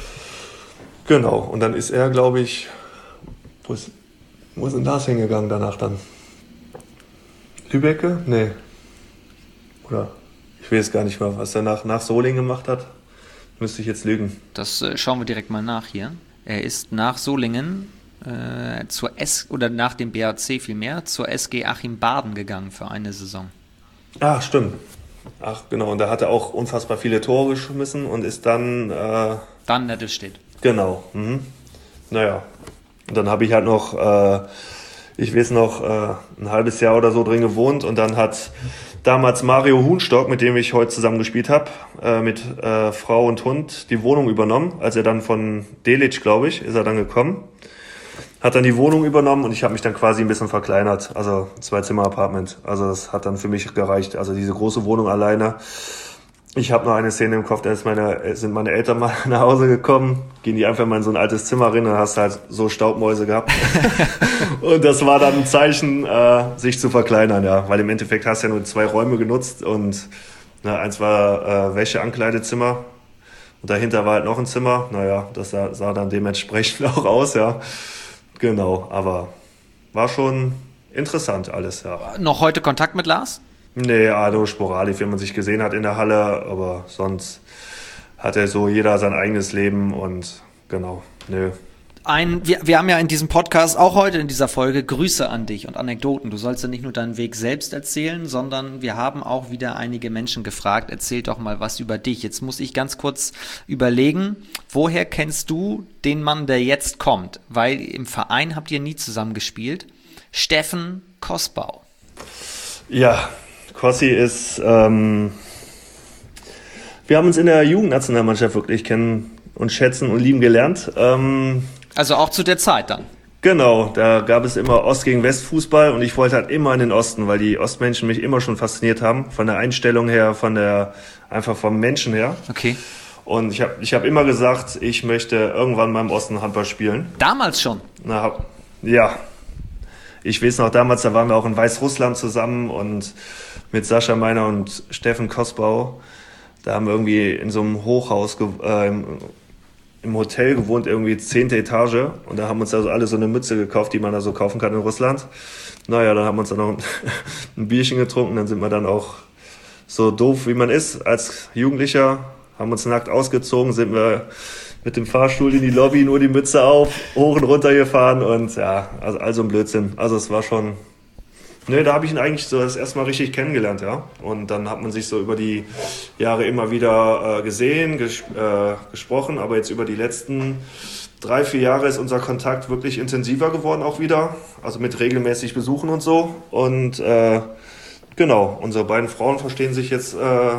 Genau, und dann ist er, glaube ich, wo ist, wo ist denn das hingegangen danach dann? Lübecke? Nee. Oder? Ich weiß gar nicht mehr, was er nach, nach Solingen gemacht hat. Müsste ich jetzt lügen. Das äh, schauen wir direkt mal nach hier. Er ist nach Solingen äh, zur S oder nach dem B R C vielmehr zur S G Achim Baden gegangen für eine Saison. Ach, stimmt. Ach, genau. Und da hat er auch unfassbar viele Tore geschmissen und ist dann... Äh, dann Nettelstedt. Genau. Mhm. naja, und dann habe ich halt noch, äh, ich weiß noch, äh, ein halbes Jahr oder so drin gewohnt und dann hat damals Mario Huhnstock, mit dem ich heute zusammen gespielt habe, äh, mit äh, Frau und Hund die Wohnung übernommen. Als er dann von Delitzsch, glaube ich, ist er dann gekommen, hat dann die Wohnung übernommen und ich habe mich dann quasi ein bisschen verkleinert, also Zwei-Zimmer-Apartment. Also das hat dann für mich gereicht, also diese große Wohnung alleine. Ich habe noch eine Szene im Kopf, da ist meine, sind meine Eltern mal nach Hause gekommen, gehen die einfach mal in so ein altes Zimmer rein und hast halt so Staubmäuse gehabt. Und das war dann ein Zeichen, äh, sich zu verkleinern, ja, weil im Endeffekt hast du ja nur zwei Räume genutzt und na, eins war äh, Wäsche-Ankleidezimmer und dahinter war halt noch ein Zimmer. Naja, das sah, sah dann dementsprechend auch aus, ja. Genau, aber war schon interessant alles, ja. Noch heute Kontakt mit Lars? Nee, also sporadisch, wenn man sich gesehen hat in der Halle, aber sonst hat er so jeder sein eigenes Leben und genau, nö. Ein, wir, wir haben ja in diesem Podcast, auch heute in dieser Folge, Grüße an dich und Anekdoten. Du sollst ja nicht nur deinen Weg selbst erzählen, sondern wir haben auch wieder einige Menschen gefragt, erzähl doch mal was über dich. Jetzt muss ich ganz kurz überlegen, woher kennst du den Mann, der jetzt kommt? Weil im Verein habt ihr nie zusammen gespielt. Steffen Kosbau. Ja, Kossi ist, ähm, wir haben uns in der Jugendnationalmannschaft wirklich kennen und schätzen und lieben gelernt. Ähm, also auch zu der Zeit dann? Genau, da gab es immer Ost- gegen West-Fußball und ich wollte halt immer in den Osten, weil die Ostmenschen mich immer schon fasziniert haben, von der Einstellung her, von der, einfach vom Menschen her. Okay. Und ich habe ich hab immer gesagt, ich möchte irgendwann mal im Osten Handball spielen. Damals schon? Na, hab, ja. Ich weiß noch, damals, da waren wir auch in Weißrussland zusammen und mit Sascha Meiner und Steffen Kosbau, da haben wir irgendwie in so einem Hochhaus, äh, im, im Hotel gewohnt, irgendwie zehnte Etage und da haben wir uns also alle so eine Mütze gekauft, die man da so kaufen kann in Russland. Naja, dann haben wir uns dann noch ein, ein Bierchen getrunken, dann sind wir dann auch so doof, wie man ist als Jugendlicher, haben uns nackt ausgezogen, sind wir mit dem Fahrstuhl in die Lobby, nur die Mütze auf, hoch und runter gefahren und ja, also, also ein Blödsinn. Also es war schon, ne, da habe ich ihn eigentlich so das erste Mal richtig kennengelernt, ja. Und dann hat man sich so über die Jahre immer wieder äh, gesehen, ges- äh, gesprochen, aber jetzt über die letzten drei, vier Jahre ist unser Kontakt wirklich intensiver geworden auch wieder, also mit regelmäßig Besuchen und so. Und äh, genau, unsere beiden Frauen verstehen sich jetzt, äh,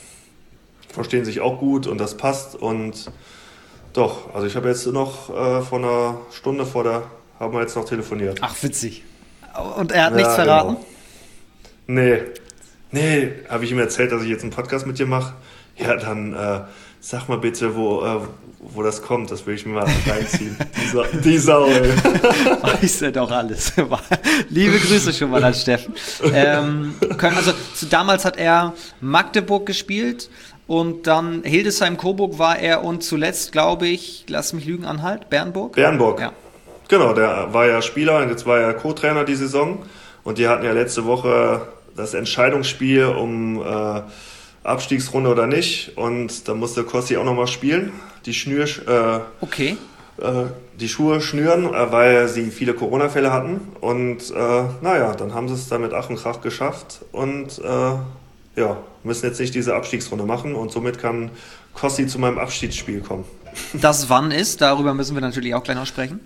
verstehen sich auch gut und das passt und doch, also ich habe jetzt noch äh, vor einer Stunde vor der, haben wir jetzt noch telefoniert. Ach, witzig. Und er hat ja, nichts verraten? Genau. Nee, nee, habe ich ihm erzählt, dass ich jetzt einen Podcast mit dir mache? Ja, dann äh, sag mal bitte, wo, äh, wo das kommt, das will ich mir mal reinziehen. die, Sa- die Sau, ey. Weiß er doch alles. Liebe Grüße schon mal an Steffen. Ähm, können, also zu, damals hat er Magdeburg gespielt. Und dann Hildesheim-Coburg war er und zuletzt, glaube ich, lass mich lügen, Anhalt, Bernburg? Bernburg. Ja. Genau, der war ja Spieler und jetzt war er Co-Trainer die Saison. Und die hatten ja letzte Woche das Entscheidungsspiel um äh, Abstiegsrunde oder nicht. Und da musste Kossi auch nochmal spielen. Die Schnür, äh, okay. äh, die Schuhe schnüren, äh, weil sie viele Corona-Fälle hatten. Und äh, naja, dann haben sie es da mit Ach und Krach geschafft. Und äh, ja, müssen jetzt nicht diese Abstiegsrunde machen und somit kann Kossi zu meinem Abschiedsspiel kommen. Das wann ist? Darüber müssen wir natürlich auch gleich noch sprechen.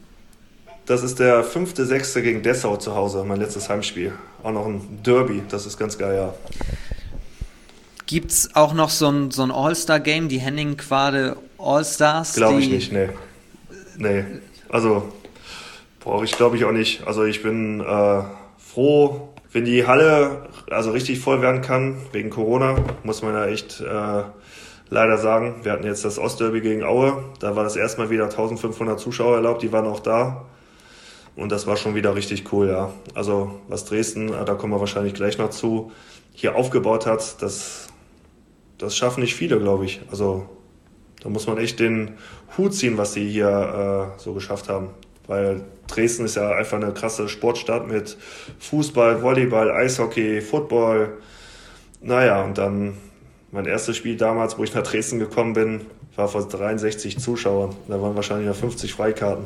Das ist der fünfte sechste gegen Dessau zu Hause, mein letztes Heimspiel. Auch noch ein Derby, das ist ganz geil, ja. Gibt's auch noch so ein, so ein All-Star-Game, die Henning-Quade All-Stars? Glaube ich nicht, nee. Nee, also brauche ich glaube ich auch nicht. Also ich bin äh, froh, wenn die Halle also richtig voll werden kann, wegen Corona, muss man ja echt äh, leider sagen. Wir hatten jetzt das Ostderby gegen Aue, da war das erstmal wieder eintausendfünfhundert Zuschauer erlaubt, die waren auch da. Und das war schon wieder richtig cool, ja. Also was Dresden, da kommen wir wahrscheinlich gleich noch zu, hier aufgebaut hat, das, das schaffen nicht viele, glaube ich. Also da muss man echt den Hut ziehen, was sie hier äh, so geschafft haben. Weil Dresden ist ja einfach eine krasse Sportstadt mit Fußball, Volleyball, Eishockey, Football. Naja, und dann mein erstes Spiel damals, wo ich nach Dresden gekommen bin, war vor dreiundsechzig Zuschauern. Da waren wahrscheinlich noch fünfzig Freikarten.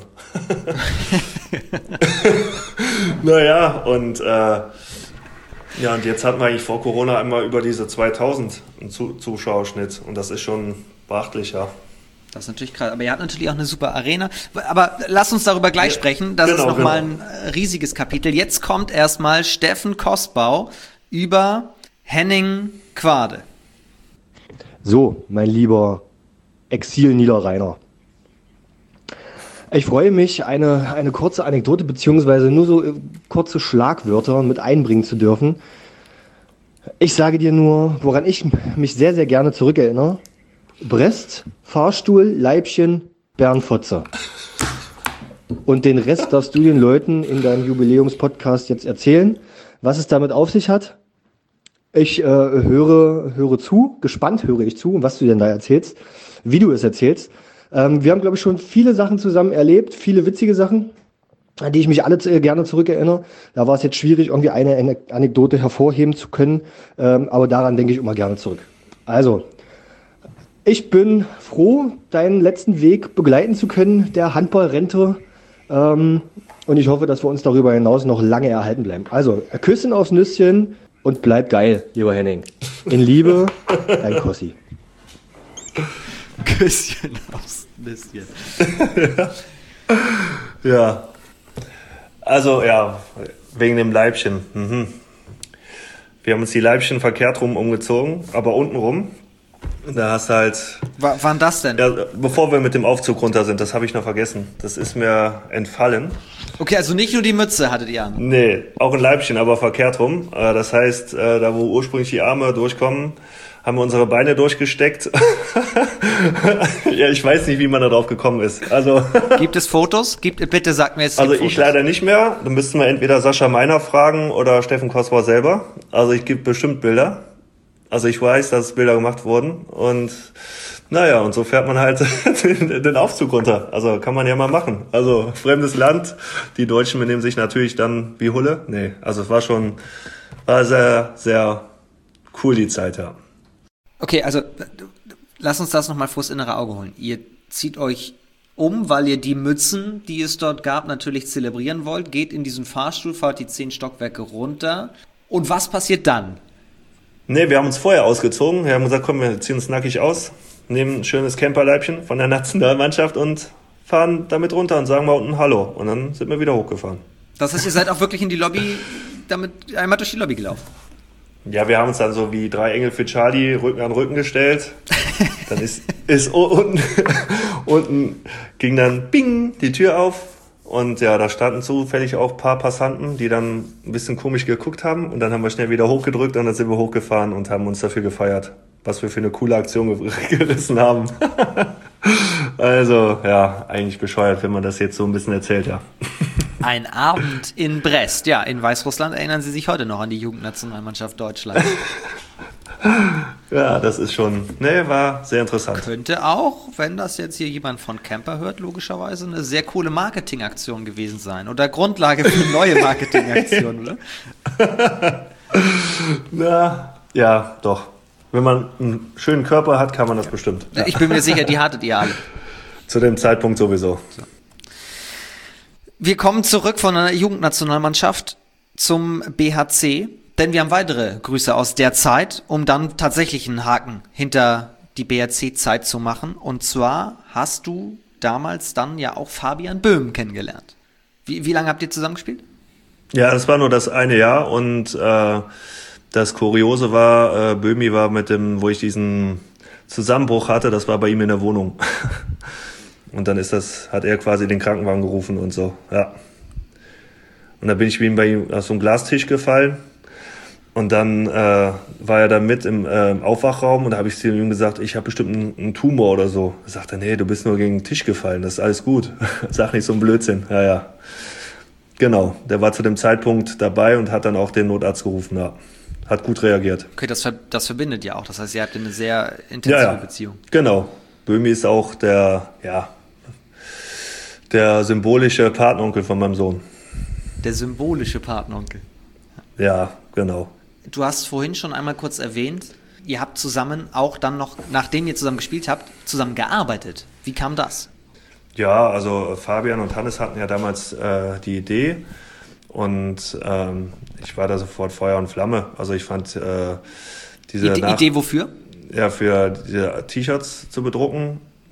Naja, und äh, ja, und jetzt hatten wir eigentlich vor Corona immer über diese zweitausend einen Zuschauerschnitt. Und das ist schon beachtlich, ja. Das ist natürlich krass. Aber ihr habt natürlich auch eine super Arena. Aber lass uns darüber gleich ja, sprechen. Das genau, ist nochmal genau. ein riesiges Kapitel. Jetzt kommt erstmal Steffen Kostbau über Henning Quade. So, mein lieber Exil-Niederrheiner. Ich freue mich, eine, eine kurze Anekdote beziehungsweise nur so kurze Schlagwörter mit einbringen zu dürfen. Ich sage dir nur, woran ich mich sehr, sehr gerne zurückerinnere. Brest, Fahrstuhl, Leibchen, Bernfotze. Und den Rest darfst du den Leuten in deinem Jubiläumspodcast jetzt erzählen, was es damit auf sich hat. Ich äh, höre, höre zu, gespannt höre ich zu, was du denn da erzählst, wie du es erzählst. Ähm, wir haben, glaube ich, schon viele Sachen zusammen erlebt, viele witzige Sachen, an die ich mich alle äh, gerne zurückerinnere. Da war es jetzt schwierig, irgendwie eine Anekdote hervorheben zu können, ähm, aber daran denke ich immer gerne zurück. Also, ich bin froh, deinen letzten Weg begleiten zu können, der Handballrente. Ähm, und ich hoffe, dass wir uns darüber hinaus noch lange erhalten bleiben. Also, Küsschen aufs Nüsschen und bleib geil, lieber Henning. In Liebe, dein Kossi. Küsschen aufs Nüsschen. Ja. Also, ja, wegen dem Leibchen. Mhm. Wir haben uns die Leibchen verkehrt rum umgezogen, aber unten rum. Da hast du halt... W- wann das denn? Ja, bevor wir mit dem Aufzug runter sind, das habe ich noch vergessen. Das ist mir entfallen. Okay, also nicht nur die Mütze hattet ihr an? Nee, auch ein Leibchen, aber verkehrt rum. Das heißt, da wo ursprünglich die Arme durchkommen, haben wir unsere Beine durchgesteckt. Ja, ich weiß nicht, wie man da drauf gekommen ist. Also gibt es Fotos? Gibt, bitte sag mir jetzt die Also Fotos. Ich leider nicht mehr. Dann müssten wir entweder Sascha Meiner fragen oder Steffen Kostbau selber. Also ich gebe bestimmt Bilder. Also ich weiß, dass Bilder gemacht wurden und naja, und so fährt man halt den, den Aufzug runter. Also kann man ja mal machen. Also fremdes Land, die Deutschen benehmen sich natürlich dann wie Hulle. Nee, also es war schon, war sehr, sehr cool die Zeit, ja. Okay, also lass uns das nochmal vors innere Auge holen. Ihr zieht euch um, weil ihr die Mützen, die es dort gab, natürlich zelebrieren wollt, geht in diesen Fahrstuhl, fahrt die zehn Stockwerke runter. Und was passiert dann? Nee, wir haben uns vorher ausgezogen. Wir haben gesagt, komm, wir ziehen uns nackig aus, nehmen ein schönes Camperleibchen von der Nationalmannschaft und fahren damit runter und sagen mal unten Hallo. Und dann sind wir wieder hochgefahren. Das heißt, ihr seid auch wirklich in die Lobby, damit einmal durch die Lobby gelaufen? Ja, wir haben uns dann so wie drei Engel für Charlie Rücken an Rücken gestellt. Dann ist, ist unten, unten ging dann bing die Tür auf. Und ja, da standen zufällig auch ein paar Passanten, die dann ein bisschen komisch geguckt haben. Und dann haben wir schnell wieder hochgedrückt und dann sind wir hochgefahren und haben uns dafür gefeiert, was wir für eine coole Aktion gerissen haben. Also, ja, eigentlich bescheuert, wenn man das jetzt so ein bisschen erzählt, ja. Ein Abend in Brest. Ja, in Weißrussland erinnern Sie sich heute noch an die Jugendnationalmannschaft Deutschlands. Ja, das ist schon, nee, war sehr interessant. Könnte auch, wenn das jetzt hier jemand von Camper hört, logischerweise eine sehr coole Marketingaktion gewesen sein. Oder Grundlage für neue Marketingaktionen, oder? Na, ja, doch. Wenn man einen schönen Körper hat, kann man das bestimmt. Ja. Ich bin mir sicher, die hattet ihr alle. Zu dem Zeitpunkt sowieso. So. Wir kommen zurück von einer Jugendnationalmannschaft zum B H C, denn wir haben weitere Grüße aus der Zeit, um dann tatsächlich einen Haken hinter die B H C-Zeit zu machen. Und zwar hast du damals dann ja auch Fabian Böhm kennengelernt. Wie, wie lange habt ihr zusammen gespielt? Ja, das war nur das eine Jahr und äh, das Kuriose war, äh, Böhmi war mit dem, wo ich diesen Zusammenbruch hatte, das war bei ihm in der Wohnung. Und dann ist das, hat er quasi den Krankenwagen gerufen und so, ja. Und dann bin ich wie ihm bei ihm auf so einen Glastisch gefallen. Und dann äh, war er da mit im äh, Aufwachraum und da habe ich zu ihm gesagt, ich habe bestimmt einen, einen Tumor oder so. Er sagte, nee, du bist nur gegen den Tisch gefallen, das ist alles gut. Sag nicht so einen Blödsinn. Ja, ja. Genau, der war zu dem Zeitpunkt dabei und hat dann auch den Notarzt gerufen, ja. Hat gut reagiert. Okay, das, ver- das verbindet ja auch. Das heißt, ihr habt eine sehr intensive ja, ja. Beziehung. Genau. Böhmi ist auch der, ja, der symbolische Patenonkel von meinem Sohn. Der symbolische Patenonkel. Ja, genau. Du hast vorhin schon einmal kurz erwähnt, ihr habt zusammen auch dann noch, nachdem ihr zusammen gespielt habt, zusammen gearbeitet. Wie kam das? Ja, also Fabian und Hannes hatten ja damals äh, die Idee und ähm, ich war da sofort Feuer und Flamme. Also ich fand äh, diese Ide- Nach- Idee wofür? Ja, für diese T-Shirts zu bedrucken,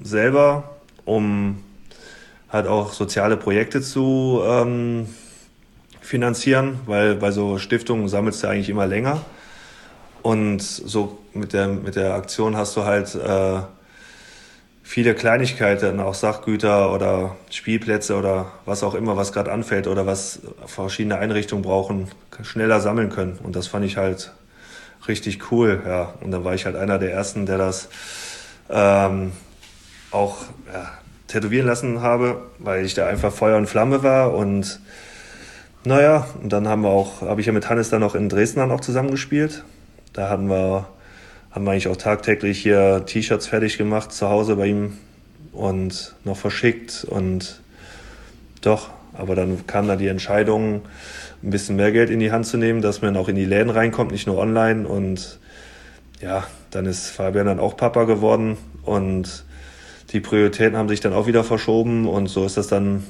selber, um halt auch soziale Projekte zu ähm, finanzieren, weil bei so Stiftungen sammelst du eigentlich immer länger. Und so mit der, mit der Aktion hast du halt äh, viele Kleinigkeiten, auch Sachgüter oder Spielplätze oder was auch immer, was gerade anfällt oder was verschiedene Einrichtungen brauchen, schneller sammeln können. Und das fand ich halt richtig cool. Ja. Und dann war ich halt einer der Ersten, der das ähm, auch ja, tätowieren lassen habe, weil ich da einfach Feuer und Flamme war. Und naja, und dann haben wir auch, habe ich ja mit Hannes dann noch in Dresden dann auch zusammengespielt. Da hatten wir, haben wir eigentlich auch tagtäglich hier T-Shirts fertig gemacht zu Hause bei ihm und noch verschickt. Und doch, aber dann kam da die Entscheidung, ein bisschen mehr Geld in die Hand zu nehmen, dass man auch in die Läden reinkommt, nicht nur online. Und ja, dann ist Fabian dann auch Papa geworden und die Prioritäten haben sich dann auch wieder verschoben und so ist das dann,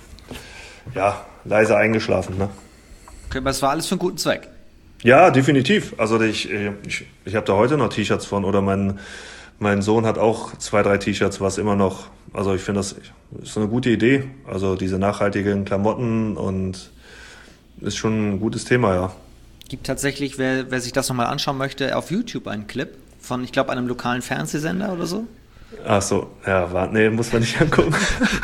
ja, leise eingeschlafen, ne? Okay, aber es war alles für einen guten Zweck. Ja, definitiv. Also ich, ich, ich habe da heute noch T-Shirts von oder mein, mein Sohn hat auch zwei, drei T-Shirts, was immer noch, also ich finde das ist eine gute Idee. Also diese nachhaltigen Klamotten und ist schon ein gutes Thema, ja. Gibt tatsächlich, wer, wer sich das nochmal anschauen möchte, auf YouTube einen Clip von, ich glaube, einem lokalen Fernsehsender oder so. Ach so, ja, war, nee, muss man nicht angucken.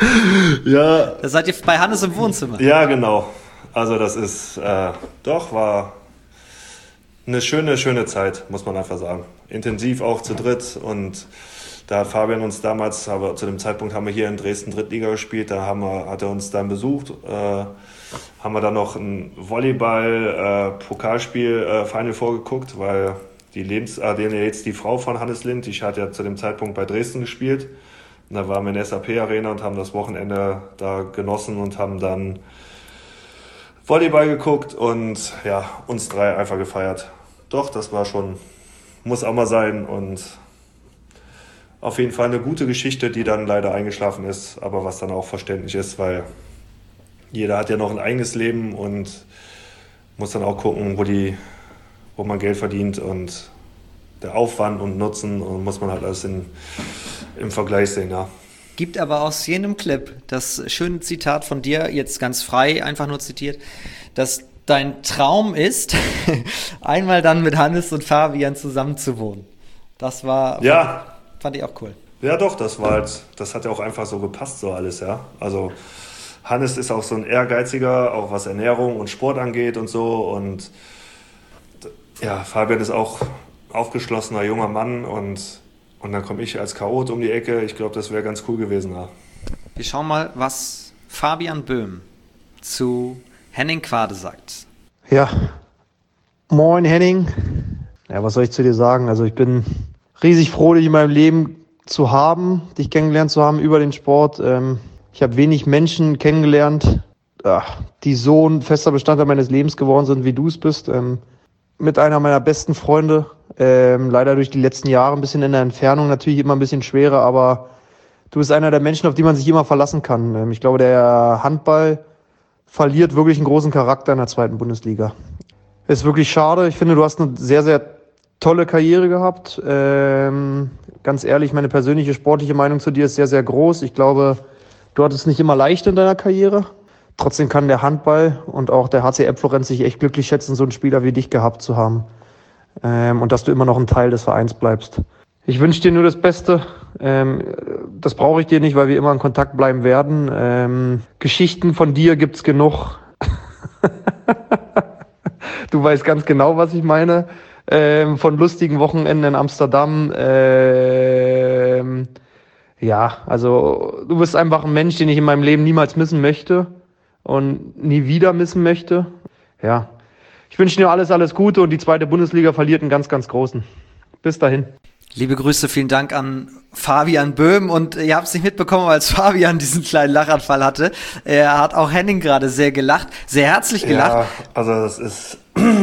Ja. Da seid ihr bei Hannes im Wohnzimmer. Ja, genau. Also das ist, äh, doch, war eine schöne, schöne Zeit, muss man einfach sagen. Intensiv auch zu dritt und da hat Fabian uns damals, aber zu dem Zeitpunkt haben wir hier in Dresden Drittliga gespielt, da haben wir, hat er uns dann besucht, äh, haben wir dann noch ein Volleyball-Pokalspiel äh, Final vorgeguckt, weil die Lebens, äh, jetzt die Frau von Hannes Lind, die hat ja zu dem Zeitpunkt bei Dresden gespielt. Und da waren wir in der S A P-Arena und haben das Wochenende da genossen und haben dann Volleyball geguckt und ja, uns drei einfach gefeiert. Doch, das war schon, muss auch mal sein und auf jeden Fall eine gute Geschichte, die dann leider eingeschlafen ist, aber was dann auch verständlich ist, weil jeder hat ja noch ein eigenes Leben und muss dann auch gucken, wo die wo man Geld verdient und der Aufwand und Nutzen und muss man halt alles in, im Vergleich sehen, ja. Gibt aber aus jenem Clip das schöne Zitat von dir, jetzt ganz frei, einfach nur zitiert, dass dein Traum ist, einmal dann mit Hannes und Fabian zusammen zu wohnen. Das war, ja. fand, fand ich auch cool. Ja doch, das war halt, das hat ja auch einfach so gepasst, so alles, ja. Also Hannes ist auch so ein Ehrgeiziger, auch was Ernährung und Sport angeht und so und ja, Fabian ist auch aufgeschlossener junger Mann und, und dann komme ich als Chaot um die Ecke. Ich glaube, das wäre ganz cool gewesen. Ja. Wir schauen mal, was Fabian Böhm zu Henning Quade sagt. Ja, moin Henning. Ja, was soll ich zu dir sagen? Also ich bin riesig froh, dich in meinem Leben zu haben, dich kennengelernt zu haben über den Sport. Ich habe wenig Menschen kennengelernt, die so ein fester Bestandteil meines Lebens geworden sind, wie du es bist. Mit einer meiner besten Freunde, ähm, leider durch die letzten Jahre ein bisschen in der Entfernung, natürlich immer ein bisschen schwerer, aber du bist einer der Menschen, auf die man sich immer verlassen kann. Ähm, ich glaube, der Handball verliert wirklich einen großen Charakter in der zweiten Bundesliga. Ist wirklich schade. Ich finde, du hast eine sehr, sehr tolle Karriere gehabt. Ähm, ganz ehrlich, meine persönliche sportliche Meinung zu dir ist sehr, sehr groß. Ich glaube, du hattest nicht immer leicht in deiner Karriere. Trotzdem kann der Handball und auch der H C F Florenz sich echt glücklich schätzen, so einen Spieler wie dich gehabt zu haben. Ähm, und dass du immer noch ein Teil des Vereins bleibst. Ich wünsche dir nur das Beste. Ähm, das brauche ich dir nicht, weil wir immer in Kontakt bleiben werden. Ähm, Geschichten von dir gibt's genug. Du weißt ganz genau, was ich meine. Ähm, von lustigen Wochenenden in Amsterdam. Ähm, ja, also du bist einfach ein Mensch, den ich in meinem Leben niemals missen möchte. Und nie wieder missen möchte. Ja, ich wünsche dir alles, alles Gute und die zweite Bundesliga verliert einen ganz, ganz großen. Bis dahin. Liebe Grüße, vielen Dank an Fabian Böhm und ihr habt es nicht mitbekommen, als Fabian diesen kleinen Lachanfall hatte. Er hat auch Henning gerade sehr gelacht, sehr herzlich gelacht. Ja, also das ist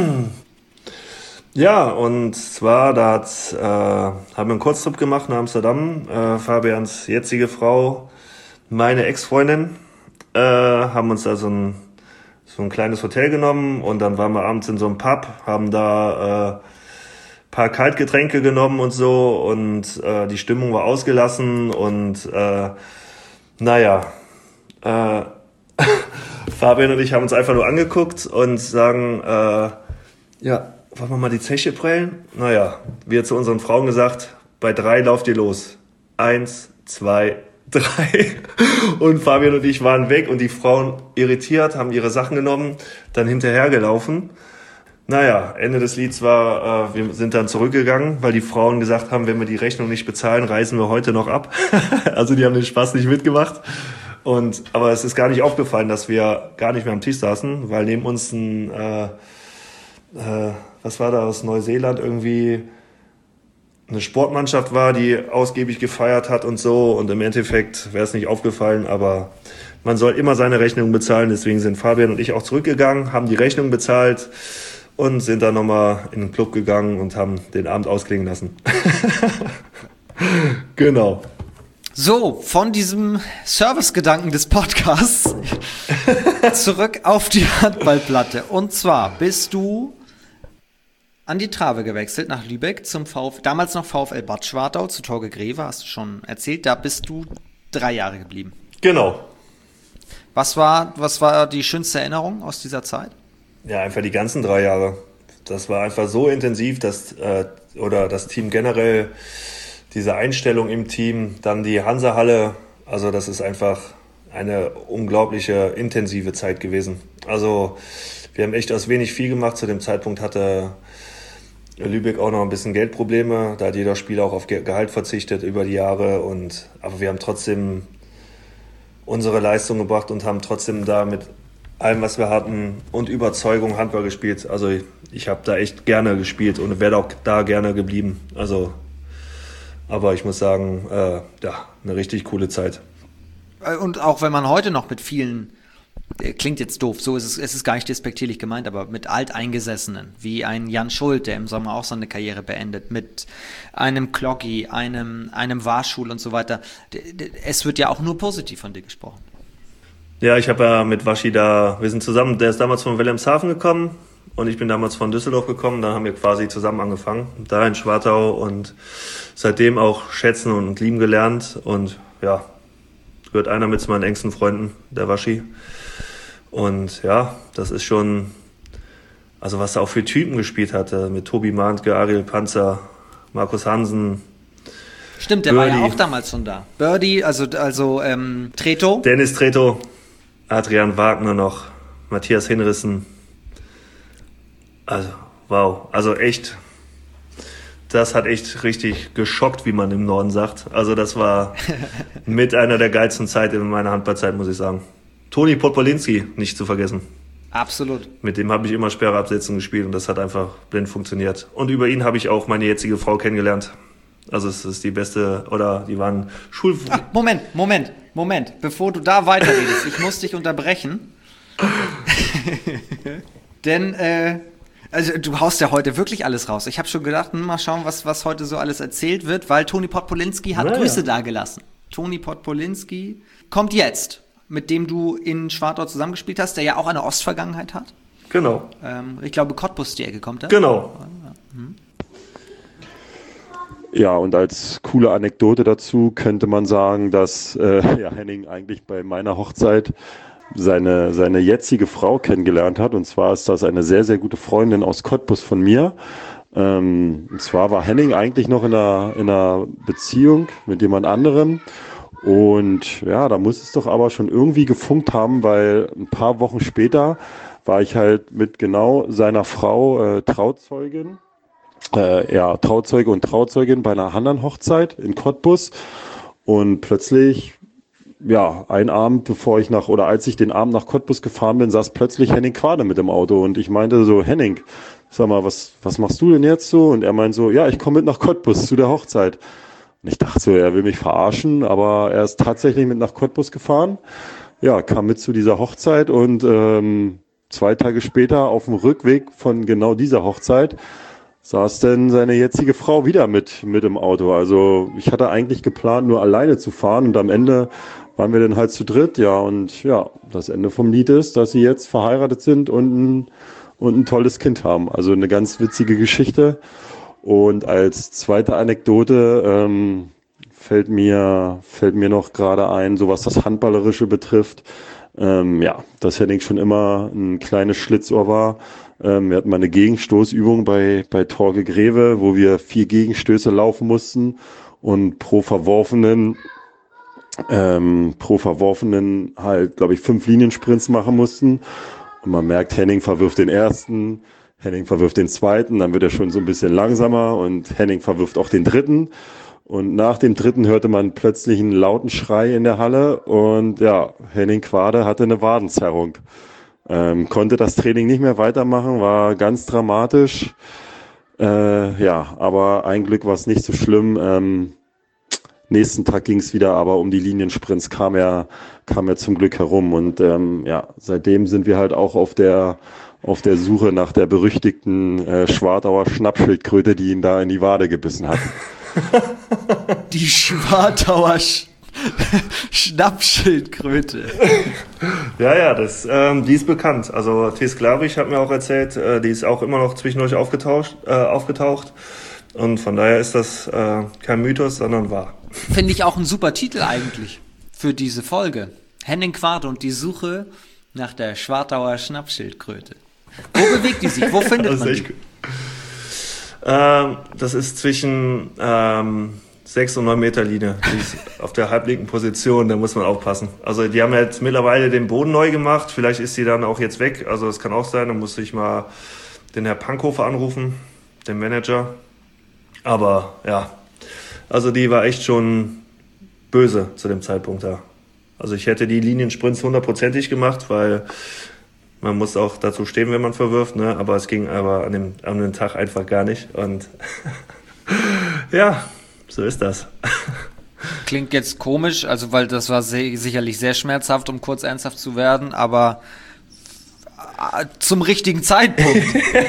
ja, und zwar, da hat, äh, haben wir einen Kurztrip gemacht nach Amsterdam. Äh, Fabians jetzige Frau, meine Ex-Freundin, Äh, haben uns da so ein, so ein kleines Hotel genommen und dann waren wir abends in so einem Pub, haben da äh, paar Kaltgetränke genommen und so und äh, die Stimmung war ausgelassen und äh, naja, äh, Fabian und ich haben uns einfach nur angeguckt und sagen, äh, ja, wollen wir mal die Zeche prellen? Naja, wir zu unseren Frauen gesagt, bei drei lauft ihr los. Eins, zwei, drei. Und Fabian und ich waren weg und die Frauen irritiert, haben ihre Sachen genommen, dann hinterhergelaufen. Naja, Ende des Lieds war, äh, wir sind dann zurückgegangen, weil die Frauen gesagt haben, wenn wir die Rechnung nicht bezahlen, reisen wir heute noch ab. Also die haben den Spaß nicht mitgemacht. Und, aber es ist gar nicht aufgefallen, dass wir gar nicht mehr am Tisch saßen, weil neben uns ein, äh, äh, was war da aus Neuseeland irgendwie, eine Sportmannschaft war, die ausgiebig gefeiert hat und so. Und im Endeffekt wäre es nicht aufgefallen, aber man soll immer seine Rechnung bezahlen. Deswegen sind Fabian und ich auch zurückgegangen, haben die Rechnung bezahlt und sind dann nochmal in den Club gegangen und haben den Abend ausklingen lassen. Genau. So, von diesem Servicegedanken des Podcasts zurück auf die Handballplatte. Und zwar bist du an die Trave gewechselt nach Lübeck zum VfL, damals noch VfL Bad Schwartau, zu Torge Greve, hast du schon erzählt. Da bist du drei Jahre geblieben. Genau. Was war, was war die schönste Erinnerung aus dieser Zeit? Ja, einfach die ganzen drei Jahre. Das war einfach so intensiv, dass äh, oder das Team generell, diese Einstellung im Team, dann die Hansa-Halle, also das ist einfach eine unglaubliche intensive Zeit gewesen. Also wir haben echt aus wenig viel gemacht. Zu dem Zeitpunkt hatte Lübeck auch noch ein bisschen Geldprobleme. Da hat jeder Spieler auch auf Gehalt verzichtet über die Jahre. Und, aber wir haben trotzdem unsere Leistung gebracht und haben trotzdem da mit allem, was wir hatten und Überzeugung Handball gespielt. Also ich, ich habe da echt gerne gespielt und wäre auch da gerne geblieben. Also, aber ich muss sagen, äh, ja, eine richtig coole Zeit. Und auch wenn man heute noch mit vielen, klingt jetzt doof, so ist es, es ist gar nicht despektierlich gemeint, aber mit Alteingesessenen, wie ein Jan Schuld, der im Sommer auch seine Karriere beendet, mit einem Kloggi, einem, einem Warschul und so weiter. Es wird ja auch nur positiv von dir gesprochen. Ja, ich habe ja mit Waschi da, wir sind zusammen, der ist damals von Wilhelmshaven gekommen und ich bin damals von Düsseldorf gekommen, dann haben wir quasi zusammen angefangen, da in Schwartau und seitdem auch schätzen und lieben gelernt und ja, gehört einer mit zu meinen engsten Freunden, der Waschi. Und ja, das ist schon, also was er auch für Typen gespielt hatte, mit Tobi Mahntke, Ariel Panzer, Markus Hansen. Stimmt, der Birdie war ja auch damals schon da. Birdie, also, also ähm, Treto. Dennis Treto, Adrian Wagner noch, Matthias Hinrissen. Also, wow, also echt, das hat echt richtig geschockt, wie man im Norden sagt. Also das war mit einer der geilsten Zeiten in meiner Handballzeit, muss ich sagen. Toni Podpolinski, nicht zu vergessen. Absolut. Mit dem habe ich immer Sperrabsetzen gespielt und das hat einfach blind funktioniert. Und über ihn habe ich auch meine jetzige Frau kennengelernt. Also es ist die beste, oder die waren Schul... Ach, Moment, Moment, Moment. Bevor du da weiterredest, ich muss dich unterbrechen. Denn, äh, also du haust ja heute wirklich alles raus. Ich habe schon gedacht, hm, mal schauen, was, was heute so alles erzählt wird, weil Toni Podpolinski hat naja. Grüße dagelassen. Toni Podpolinski kommt jetzt, mit dem du in Schwartau zusammengespielt hast, der ja auch eine Ostvergangenheit hat. Genau. Ähm, ich glaube, Cottbus die Ecke kommt da. Genau. Hm. Ja, und als coole Anekdote dazu könnte man sagen, dass äh, ja, Henning eigentlich bei meiner Hochzeit seine, seine jetzige Frau kennengelernt hat. Und zwar ist das eine sehr, sehr gute Freundin aus Cottbus von mir. Ähm, und zwar war Henning eigentlich noch in einer, in einer Beziehung mit jemand anderem. Und ja, da muss es doch aber schon irgendwie gefunkt haben, weil ein paar Wochen später war ich halt mit genau seiner Frau äh, Trauzeugin. Äh, ja, Trauzeuge und Trauzeugin bei einer anderen Hochzeit in Cottbus und plötzlich, ja, ein Abend, bevor ich nach, oder als ich den Abend nach Cottbus gefahren bin, saß plötzlich Henning Quade mit im Auto und ich meinte so, Henning, sag mal, was, was machst du denn jetzt so? Und er meint so, ja, ich komme mit nach Cottbus zu der Hochzeit. Und ich dachte so, er will mich verarschen, aber er ist tatsächlich mit nach Cottbus gefahren, ja, kam mit zu dieser Hochzeit und ähm, zwei Tage später auf dem Rückweg von genau dieser Hochzeit saß denn seine jetzige Frau wieder mit, mit im Auto. Also ich hatte eigentlich geplant, nur alleine zu fahren und am Ende waren wir dann halt zu dritt. Ja, und ja, das Ende vom Lied ist, dass sie jetzt verheiratet sind und ein, und ein tolles Kind haben. Also eine ganz witzige Geschichte. Und als zweite Anekdote ähm, fällt mir fällt mir noch gerade ein, so was das Handballerische betrifft, ähm, ja, dass Henning schon immer ein kleines Schlitzohr war. Ähm, wir hatten mal eine Gegenstoßübung bei bei Torge Greve, wo wir vier Gegenstöße laufen mussten und pro verworfenen ähm, pro verworfenen halt, glaube ich, fünf Liniensprints machen mussten. Und man merkt, Henning verwirft den ersten, Henning verwirft den zweiten, dann wird er schon so ein bisschen langsamer und Henning verwirft auch den dritten. Und nach dem dritten hörte man plötzlich einen lauten Schrei in der Halle und ja, Henning Quade hatte eine Wadenzerrung. Ähm, konnte das Training nicht mehr weitermachen, war ganz dramatisch. Äh, ja, aber ein Glück war es nicht so schlimm. Ähm, nächsten Tag ging es wieder, aber um die Liniensprints kam er, kam er zum Glück herum. Und ähm, ja, seitdem sind wir halt auch auf der auf der Suche nach der berüchtigten äh, Schwartauer Schnappschildkröte, die ihn da in die Wade gebissen hat. Die Schwartauer Sch- Schnappschildkröte. Ja, ja, das, ähm, die ist bekannt. Also T. Sklavich hat mir auch erzählt, äh, die ist auch immer noch zwischendurch aufgetaucht, äh, aufgetaucht. Und von daher ist das äh, kein Mythos, sondern wahr. Finde ich auch ein super Titel eigentlich für diese Folge. Henning Quade und die Suche nach der Schwartauer Schnappschildkröte. Wo bewegt die sich? Wo findet Das man ist die? echt gut. Ähm, das ist zwischen ähm, sechs und neun Meter Linie. Die ist auf der halblinken Position, da muss man aufpassen. Also die haben jetzt mittlerweile den Boden neu gemacht. Vielleicht ist sie dann auch jetzt weg. Also das kann auch sein. Dann muss ich mal den Herr Pankhofer anrufen, den Manager. Aber ja, also die war echt schon böse zu dem Zeitpunkt da. Also ich hätte die Liniensprints hundertprozentig gemacht, weil man muss auch dazu stehen, wenn man verwirft, ne? Aber es ging aber an dem, an dem Tag einfach gar nicht. Und ja, so ist das. Klingt jetzt komisch, also weil das war sehr, sicherlich sehr schmerzhaft, um kurz ernsthaft zu werden, aber äh, zum richtigen Zeitpunkt.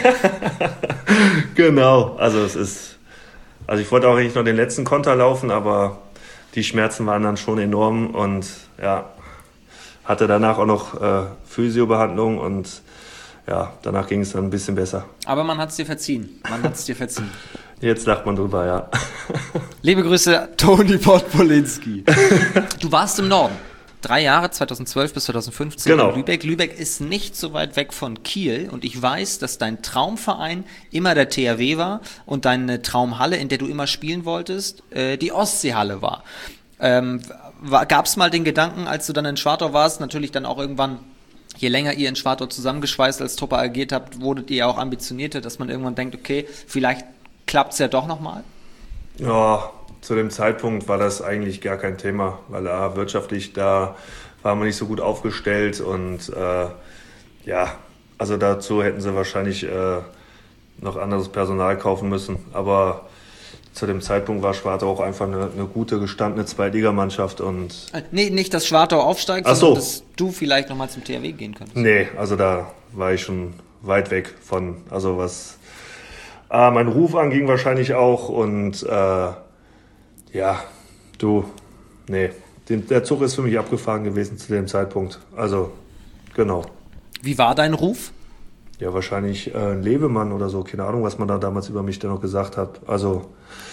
Genau, also es ist, also ich wollte auch nicht nur den letzten Konter laufen, aber die Schmerzen waren dann schon enorm und ja, hatte danach auch noch äh, Physiobehandlung und ja, danach ging es dann ein bisschen besser. Aber man hat es dir verziehen. Man hat es dir verziehen. Jetzt lacht man drüber, ja. Liebe Grüße, Toni Podpolinski. Du warst im Norden. Drei Jahre, zweitausendzwölf bis zweitausendfünfzehn Genau. in Lübeck. Lübeck ist nicht so weit weg von Kiel und ich weiß, dass dein Traumverein immer der T H W war und deine Traumhalle, in der du immer spielen wolltest, äh, die Ostseehalle war. Ähm, Gab es mal den Gedanken, als du dann in Schwartau warst, natürlich dann auch irgendwann, je länger ihr in Schwartau zusammengeschweißt als Truppe agiert habt, wurdet ihr ja auch ambitionierter, dass man irgendwann denkt, okay, vielleicht klappt es ja doch nochmal? Ja, zu dem Zeitpunkt war das eigentlich gar kein Thema, weil äh, wirtschaftlich da war man nicht so gut aufgestellt und äh, ja, also dazu hätten sie wahrscheinlich äh, noch anderes Personal kaufen müssen, aber zu dem Zeitpunkt war Schwartau auch einfach eine, eine gute, gestandene Zweitligamannschaft und... Äh, nee, nicht, dass Schwartau aufsteigt, Ach sondern so. dass du vielleicht nochmal zum T H W gehen könntest. Nee, also da war ich schon weit weg von, also was äh, mein Ruf anging wahrscheinlich auch und äh, ja, du, nee, den, der Zug ist für mich abgefahren gewesen zu dem Zeitpunkt, also genau. Wie war dein Ruf? Ja, wahrscheinlich äh, ein Lebemann oder so, keine Ahnung, was man da damals über mich dann noch gesagt hat, also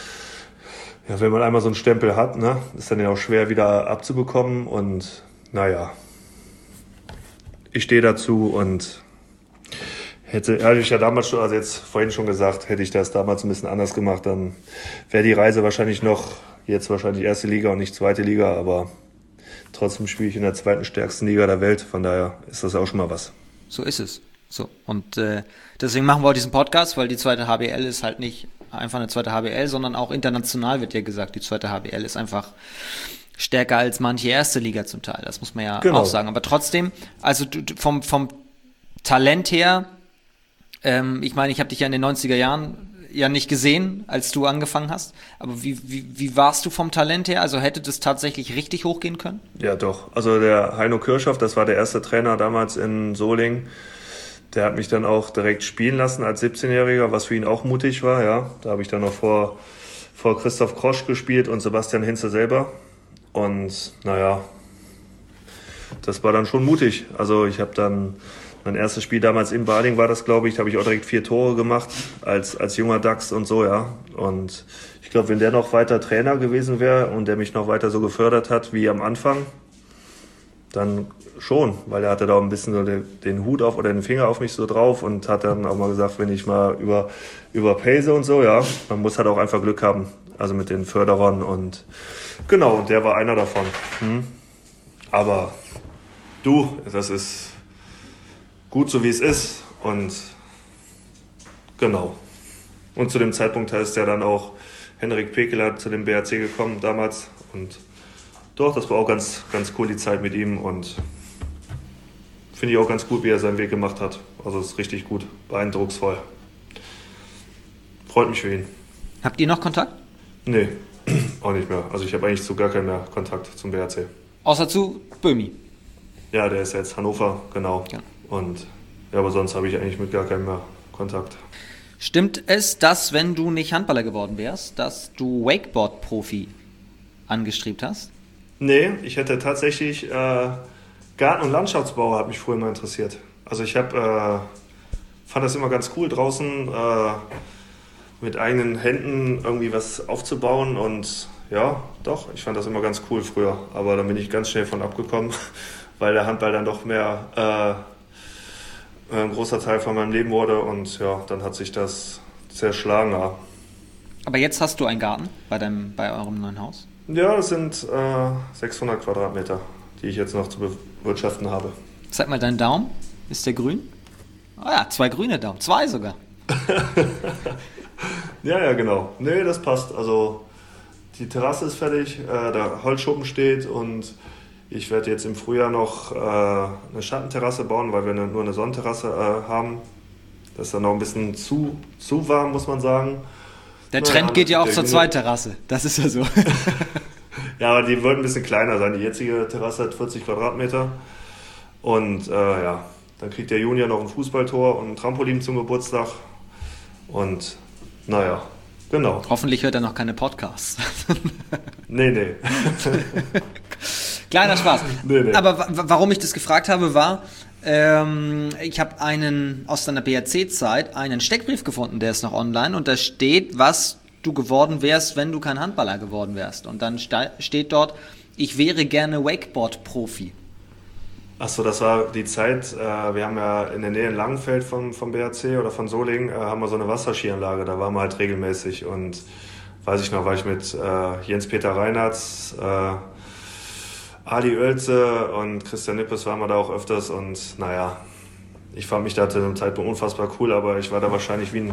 ja, wenn man einmal so einen Stempel hat, ne, ist dann ja auch schwer wieder abzubekommen und naja, ich stehe dazu und hätte, hatte ich ja damals schon, also jetzt vorhin schon gesagt, hätte ich das damals ein bisschen anders gemacht, dann wäre die Reise wahrscheinlich noch, jetzt wahrscheinlich erste Liga und nicht zweite Liga, aber trotzdem spiele ich in der zweiten stärksten Liga der Welt, von daher ist das auch schon mal was. So ist es. So, und äh, deswegen machen wir auch diesen Podcast, weil die zweite H B L ist halt nicht einfach eine zweite H B L, sondern auch international wird ja gesagt, die zweite H B L ist einfach stärker als manche erste Liga zum Teil. Das muss man ja Genau. auch sagen. Aber trotzdem, also du, du, vom, vom Talent her, ähm, ich meine, ich habe dich ja in den neunziger Jahren ja nicht gesehen, als du angefangen hast. Aber wie, wie, wie warst du vom Talent her? Also hätte das tatsächlich richtig hochgehen können? Ja, doch. Also der Heino Kirchhoff, das war der erste Trainer damals in Solingen. Der hat mich dann auch direkt spielen lassen als siebzehnjähriger, was für ihn auch mutig war. Ja, da habe ich dann noch vor, vor Christoph Krosch gespielt und Sebastian Hinze selber. Und naja, das war dann schon mutig. Also ich habe dann Mein erstes Spiel damals in Baling war das, glaube ich. Da habe ich auch direkt vier Tore gemacht als, als junger Dachs und so, ja. Und ich glaube, wenn der noch weiter Trainer gewesen wäre und der mich noch weiter so gefördert hat wie am Anfang, dann schon, weil er hatte da ein bisschen so den, den Hut auf oder den Finger auf mich so drauf und hat dann auch mal gesagt, wenn ich mal über, über Pace und so, ja, man muss halt auch einfach Glück haben, also mit den Förderern und genau, und der war einer davon. Hm. Aber du, das ist gut so wie es ist und genau. Und zu dem Zeitpunkt ist ja dann auch Henrik Pekeler zu dem B R C gekommen damals und doch, das war auch ganz, ganz cool die Zeit mit ihm und finde ich auch ganz gut, wie er seinen Weg gemacht hat. Also ist richtig gut, beeindrucksvoll. Freut mich für ihn. Habt ihr noch Kontakt? Nee, auch nicht mehr. Also ich habe eigentlich zu gar keinen mehr Kontakt zum B R C. Außer zu Böhmi? Ja, der ist jetzt Hannover, genau. Ja. Und ja, aber sonst habe ich eigentlich mit gar keinem mehr Kontakt. Stimmt es, dass, wenn du nicht Handballer geworden wärst, dass du Wakeboard-Profi angestrebt hast? Nee, ich hätte tatsächlich, äh, Garten- und Landschaftsbau hat mich früher mal interessiert. Also ich hab, äh, fand das immer ganz cool, draußen äh, mit eigenen Händen irgendwie was aufzubauen und ja, doch, ich fand das immer ganz cool früher. Aber dann bin ich ganz schnell von abgekommen, weil der Handball dann doch mehr äh, ein großer Teil von meinem Leben wurde und ja, dann hat sich das zerschlagen. Ja. Aber jetzt hast du einen Garten bei, deinem, bei eurem neuen Haus? Ja, das sind äh, sechshundert Quadratmeter, die ich jetzt noch zu bewirtschaften habe. Zeig mal deinen Daumen. Ist der grün? Ah ja, zwei grüne Daumen. Zwei sogar. ja, ja, genau. Nee, das passt. Also die Terrasse ist fertig, äh, der Holzschuppen steht und ich werde jetzt im Frühjahr noch äh, eine Schattenterrasse bauen, weil wir eine, nur eine Sonnenterrasse äh, haben. Das ist dann noch ein bisschen zu, zu warm, muss man sagen. Der Trend geht ja auch zur Zweiterrasse, das ist ja so. ja, aber die wird ein bisschen kleiner sein. Die jetzige Terrasse hat vierzig Quadratmeter. Und äh, ja, dann kriegt der Junior noch ein Fußballtor und ein Trampolin zum Geburtstag. Und naja, genau. Hoffentlich hört er noch keine Podcasts. nee, nee. Kleiner Spaß. Nee, nee. Aber w- warum ich das gefragt habe, war, ähm, ich habe einen aus deiner B R C-Zeit einen Steckbrief gefunden, der ist noch online und da steht, was du geworden wärst, wenn du kein Handballer geworden wärst. Und dann sta- steht dort, ich wäre gerne Wakeboard-Profi. Achso, das war die Zeit, äh, wir haben ja in der Nähe in Langenfeld vom, vom B R C oder von Solingen, äh, haben wir so eine Wasserskianlage, da waren wir halt regelmäßig und weiß ich noch, war ich mit äh, Jens-Peter Reinhardt, äh, Ali Oelze und Christian Nippes waren wir da auch öfters und naja, ich fand mich da zu dem Zeitpunkt unfassbar cool, aber ich war da wahrscheinlich wie ein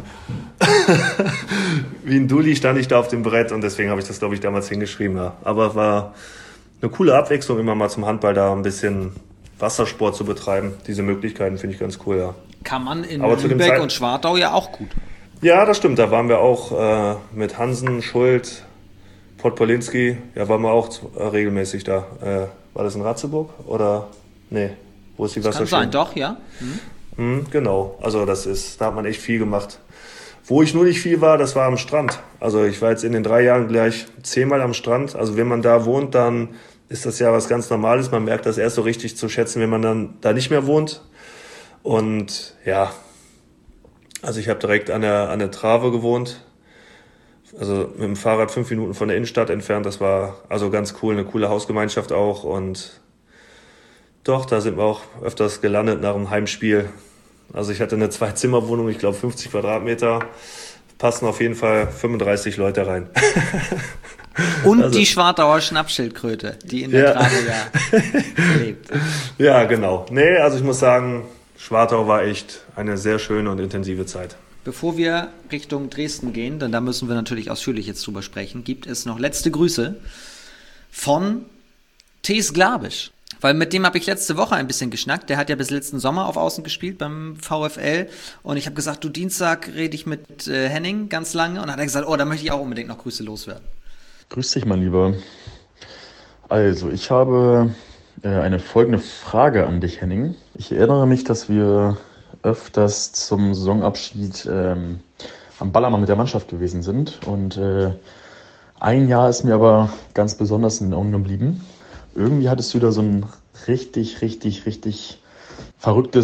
wie ein Dulli, stand ich da auf dem Brett und deswegen habe ich das, glaube ich, damals hingeschrieben. Ja. Aber war eine coole Abwechslung, immer mal zum Handball da ein bisschen Wassersport zu betreiben. Diese Möglichkeiten finde ich ganz cool, ja. Kann man in aber Lübeck Zeit- und Schwartau ja auch gut. Ja, das stimmt, da waren wir auch äh, mit Hansen, Schuld, Podpolinski, ja, waren wir auch zu, äh, regelmäßig da. Äh, war das in Ratzeburg oder? Nee, wo ist die Das kann Wasserski? sein, doch, ja. Mhm. Mhm, genau, also das ist, da hat man echt viel gemacht. Wo ich nur nicht viel war, das war am Strand. Also ich war jetzt in den drei Jahren gleich zehnmal am Strand. Also wenn man da wohnt, dann ist das ja was ganz Normales. Man merkt das erst so richtig zu schätzen, wenn man dann da nicht mehr wohnt. Und ja, also ich habe direkt an der, an der Trave gewohnt. Also mit dem Fahrrad fünf Minuten von der Innenstadt entfernt. Das war also ganz cool, eine coole Hausgemeinschaft auch. Und doch, da sind wir auch öfters gelandet nach dem Heimspiel. Also ich hatte eine Zwei-Zimmer-Wohnung, ich glaube fünfzig Quadratmeter. Passen auf jeden Fall fünfunddreißig Leute rein. Und also, die Schwartauer Schnappschildkröte, die in der Ja. Trave ja lebt. Ja, genau. Nee, also ich muss sagen, Schwartau war echt eine sehr schöne und intensive Zeit. Bevor wir Richtung Dresden gehen, denn da müssen wir natürlich ausführlich jetzt drüber sprechen, gibt es noch letzte Grüße von Thees Glabisch. Weil mit dem habe ich letzte Woche ein bisschen geschnackt. Der hat ja bis letzten Sommer auf Außen gespielt beim VfL. Und ich habe gesagt, du, Dienstag rede ich mit äh, Henning ganz lange. Und dann hat er gesagt, oh, da möchte ich auch unbedingt noch Grüße loswerden. Grüß dich, mein Lieber. Also, ich habe äh, eine folgende Frage an dich, Henning. Ich erinnere mich, dass wir öfters zum Saisonabschied ähm, am Ballermann mit der Mannschaft gewesen sind. Und äh, ein Jahr ist mir aber ganz besonders in den Augen geblieben. Irgendwie hattest du da so ein richtig, richtig, richtig verrücktes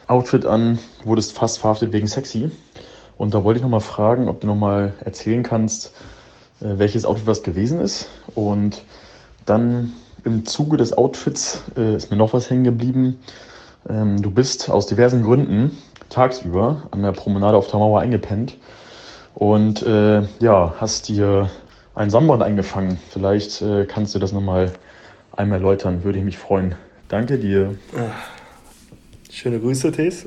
Outfit an, wurdest fast verhaftet wegen sexy. Und da wollte ich nochmal fragen, ob du nochmal erzählen kannst, äh, welches Outfit das gewesen ist. Und dann im Zuge des Outfits äh, ist mir noch was hängen geblieben. Ähm, du bist aus diversen Gründen tagsüber an der Promenade auf der Mauer eingepennt und äh, ja, hast dir ein Sonnenbrand eingefangen. Vielleicht äh, kannst du das nochmal einmal erläutern, würde ich mich freuen. Danke dir. Schöne Grüße, Tees.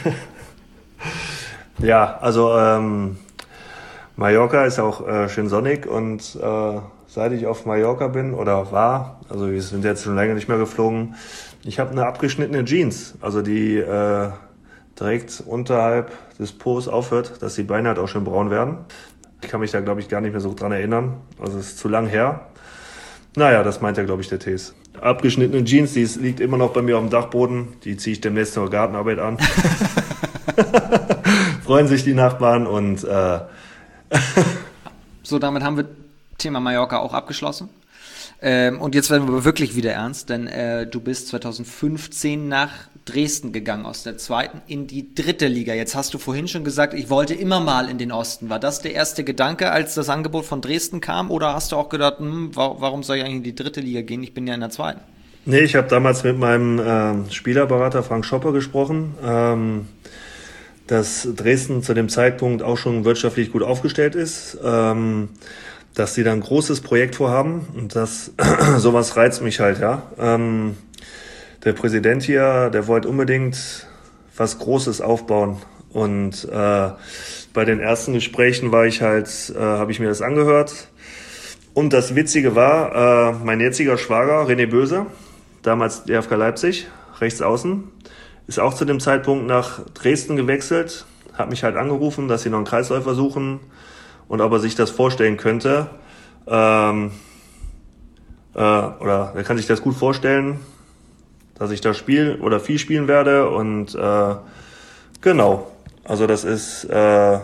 Ja, also ähm, Mallorca ist auch äh, schön sonnig und äh, seit ich auf Mallorca bin oder war, also wir sind jetzt schon länger nicht mehr geflogen, ich habe eine abgeschnittene Jeans, also die äh, direkt unterhalb des Po's aufhört, dass die Beine halt auch schön braun werden. Ich kann mich da, glaube ich, gar nicht mehr so dran erinnern, also es ist zu lang her. Naja, das meint ja, glaube ich, der Tees. Abgeschnittene Jeans, die liegt immer noch bei mir auf dem Dachboden, die ziehe ich demnächst zur Gartenarbeit an. Freuen sich die Nachbarn und äh so, damit haben wir Thema Mallorca auch abgeschlossen. Ähm, und jetzt werden wir aber wirklich wieder ernst, denn äh, du bist zwanzig fünfzehn nach Dresden gegangen, aus der zweiten in die dritte Liga. Jetzt hast du vorhin schon gesagt, ich wollte immer mal in den Osten. War das der erste Gedanke, als das Angebot von Dresden kam? Oder hast du auch gedacht, hm, warum soll ich eigentlich in die dritte Liga gehen? Ich bin ja in der zweiten. Nee, ich habe damals mit meinem äh, Spielerberater Frank Schopper gesprochen, ähm, dass Dresden zu dem Zeitpunkt auch schon wirtschaftlich gut aufgestellt ist, ähm, dass sie da ein großes Projekt vorhaben und das sowas reizt mich halt, ja. Ähm, der Präsident hier, der wollte unbedingt was Großes aufbauen und äh, bei den ersten Gesprächen war ich halt, äh, habe ich mir das angehört und das Witzige war, äh, mein jetziger Schwager René Böse, damals D F K Leipzig, rechts außen, ist auch zu dem Zeitpunkt nach Dresden gewechselt, hat mich halt angerufen, dass sie noch einen Kreisläufer suchen und ob er sich das vorstellen könnte. Ähm, äh, oder er kann sich das gut vorstellen, dass ich da spiele oder viel spielen werde. Und äh, genau, also das ist äh,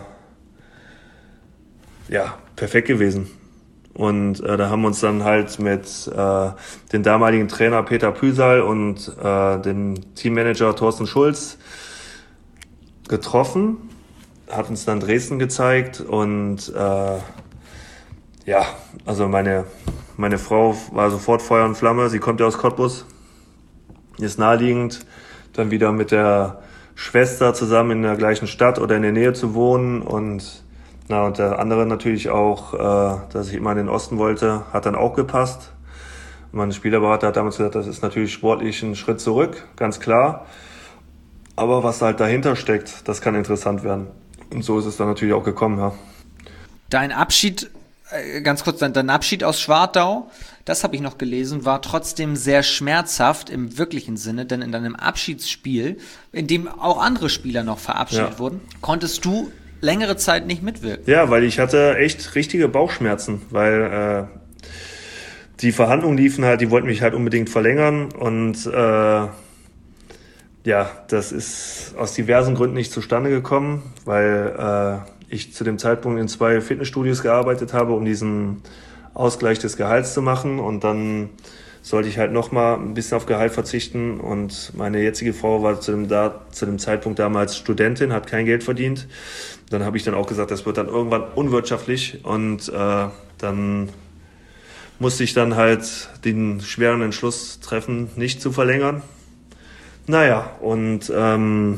ja perfekt gewesen. Und äh, da haben wir uns dann halt mit äh, dem damaligen Trainer Peter Püsal und äh, dem Teammanager Thorsten Schulz getroffen, hat uns dann Dresden gezeigt und äh, ja, also meine meine Frau war sofort Feuer und Flamme. Sie kommt ja aus Cottbus, ist naheliegend, dann wieder mit der Schwester zusammen in der gleichen Stadt oder in der Nähe zu wohnen und na und der andere natürlich auch, äh, dass ich immer in den Osten wollte, hat dann auch gepasst. Mein Spielerberater hat damals gesagt, das ist natürlich sportlich ein Schritt zurück, ganz klar. Aber was halt dahinter steckt, das kann interessant werden. Und so ist es dann natürlich auch gekommen, ja. Dein Abschied, äh, ganz kurz, dein, dein Abschied aus Schwartau, das habe ich noch gelesen, war trotzdem sehr schmerzhaft im wirklichen Sinne, denn in deinem Abschiedsspiel, in dem auch andere Spieler noch verabschiedet Ja. wurden, konntest du längere Zeit nicht mitwirken. Ja, weil ich hatte echt richtige Bauchschmerzen, weil äh, die Verhandlungen liefen halt, die wollten mich halt unbedingt verlängern und äh, ja, das ist aus diversen Gründen nicht zustande gekommen, weil äh, ich zu dem Zeitpunkt in zwei Fitnessstudios gearbeitet habe, um diesen Ausgleich des Gehalts zu machen und dann sollte ich halt nochmal ein bisschen auf Gehalt verzichten und meine jetzige Frau war zu dem, da, zu dem Zeitpunkt damals Studentin, hat kein Geld verdient. Dann habe ich dann auch gesagt, das wird dann irgendwann unwirtschaftlich und äh, dann musste ich dann halt den schweren Entschluss treffen, nicht zu verlängern. Naja, und ähm,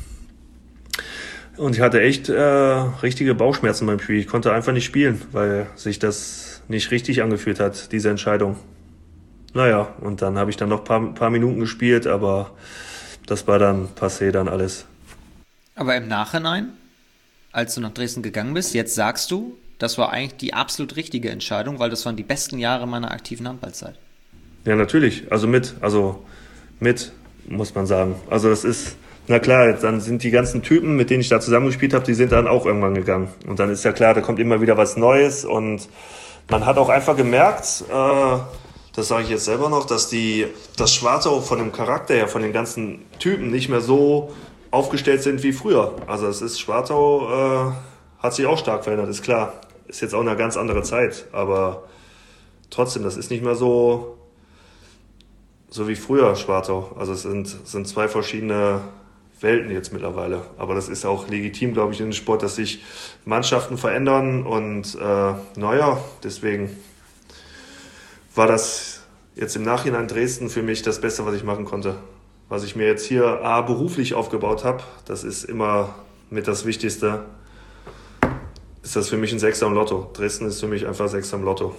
und ich hatte echt äh, richtige Bauchschmerzen beim Spiel. Ich konnte einfach nicht spielen, weil sich das nicht richtig angefühlt hat, diese Entscheidung. Naja, und dann habe ich dann noch ein paar, paar Minuten gespielt, aber das war dann passé dann alles. Aber im Nachhinein, als du nach Dresden gegangen bist, jetzt sagst du, das war eigentlich die absolut richtige Entscheidung, weil das waren die besten Jahre meiner aktiven Handballzeit. Ja, natürlich. Also mit, also mit, muss man sagen. Also das ist, na klar, dann sind die ganzen Typen, mit denen ich da zusammengespielt habe, die sind dann auch irgendwann gegangen. Und dann ist ja klar, da kommt immer wieder was Neues und man hat auch einfach gemerkt, äh, das sage ich jetzt selber noch, dass die, das Schwartau von dem Charakter her, von den ganzen Typen nicht mehr so aufgestellt sind wie früher. Also es ist, Schwartau äh, hat sich auch stark verändert, ist klar. Ist jetzt auch eine ganz andere Zeit, aber trotzdem, das ist nicht mehr so, so wie früher Schwartau. Also es sind, sind zwei verschiedene Welten jetzt mittlerweile. Aber das ist auch legitim, glaube ich, in dem Sport, dass sich Mannschaften verändern und äh, naja, deswegen war das jetzt im Nachhinein Dresden für mich das Beste, was ich machen konnte. Was ich mir jetzt hier A, beruflich aufgebaut habe, das ist immer mit das Wichtigste, ist das für mich ein Sechser im Lotto. Dresden ist für mich einfach Sechser im Lotto.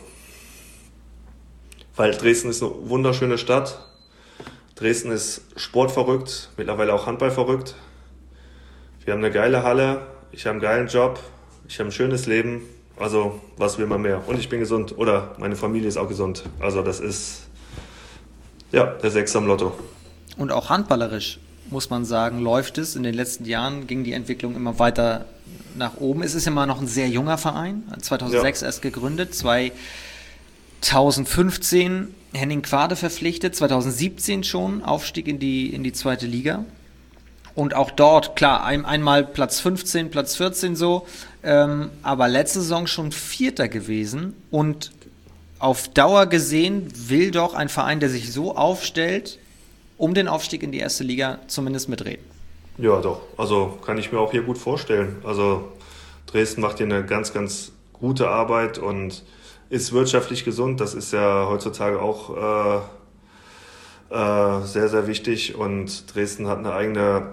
Weil Dresden ist eine wunderschöne Stadt. Dresden ist sportverrückt, mittlerweile auch handballverrückt. Wir haben eine geile Halle, ich habe einen geilen Job, ich habe ein schönes Leben. Also, was will man mehr? Und ich bin gesund oder meine Familie ist auch gesund. Also, das ist, ja, der Sechser im Lotto. Und auch handballerisch, muss man sagen, läuft es. In den letzten Jahren ging die Entwicklung immer weiter nach oben. Es ist immer noch ein sehr junger Verein, zweitausendsechs ja. erst gegründet, zweitausendfünfzehn Henning Quade verpflichtet, zweitausendsiebzehn schon Aufstieg in die, in die zweite Liga. Und auch dort, klar, ein, einmal Platz fünfzehn, Platz vierzehn so, ähm, aber letzte Saison schon Vierter gewesen. Und auf Dauer gesehen will doch ein Verein, der sich so aufstellt, um den Aufstieg in die erste Liga zumindest mitreden. Ja, doch. Also kann ich mir auch hier gut vorstellen. Also Dresden macht hier eine ganz, ganz gute Arbeit und ist wirtschaftlich gesund. Das ist ja heutzutage auch äh, äh, sehr, sehr wichtig. Und Dresden hat eine eigene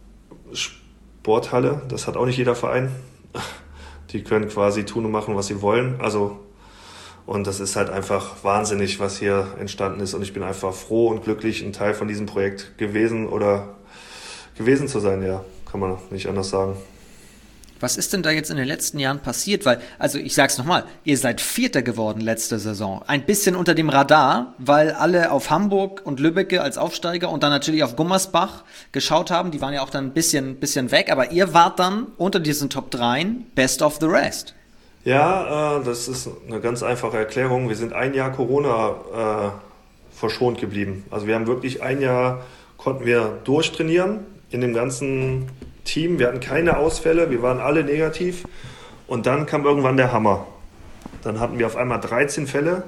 Sporthalle. Das hat auch nicht jeder Verein. Die können quasi tun und machen, was sie wollen. Also und das ist halt einfach wahnsinnig, was hier entstanden ist. Und ich bin einfach froh und glücklich, ein Teil von diesem Projekt gewesen oder gewesen zu sein. Ja, kann man nicht anders sagen. Was ist denn da jetzt in den letzten Jahren passiert? Weil, also ich sag's nochmal, ihr seid Vierter geworden letzte Saison. Ein bisschen unter dem Radar, weil alle auf Hamburg und Lübbecke als Aufsteiger und dann natürlich auf Gummersbach geschaut haben. Die waren ja auch dann ein bisschen, bisschen weg, aber ihr wart dann unter diesen Top dreien Best of the Rest. Ja, äh, das ist eine ganz einfache Erklärung. Wir sind ein Jahr Corona äh, verschont geblieben. Also wir haben wirklich ein Jahr, konnten wir durchtrainieren in dem ganzen Team. Wir hatten keine Ausfälle, wir waren alle negativ. Und dann kam irgendwann der Hammer. Dann hatten wir auf einmal dreizehn Fälle.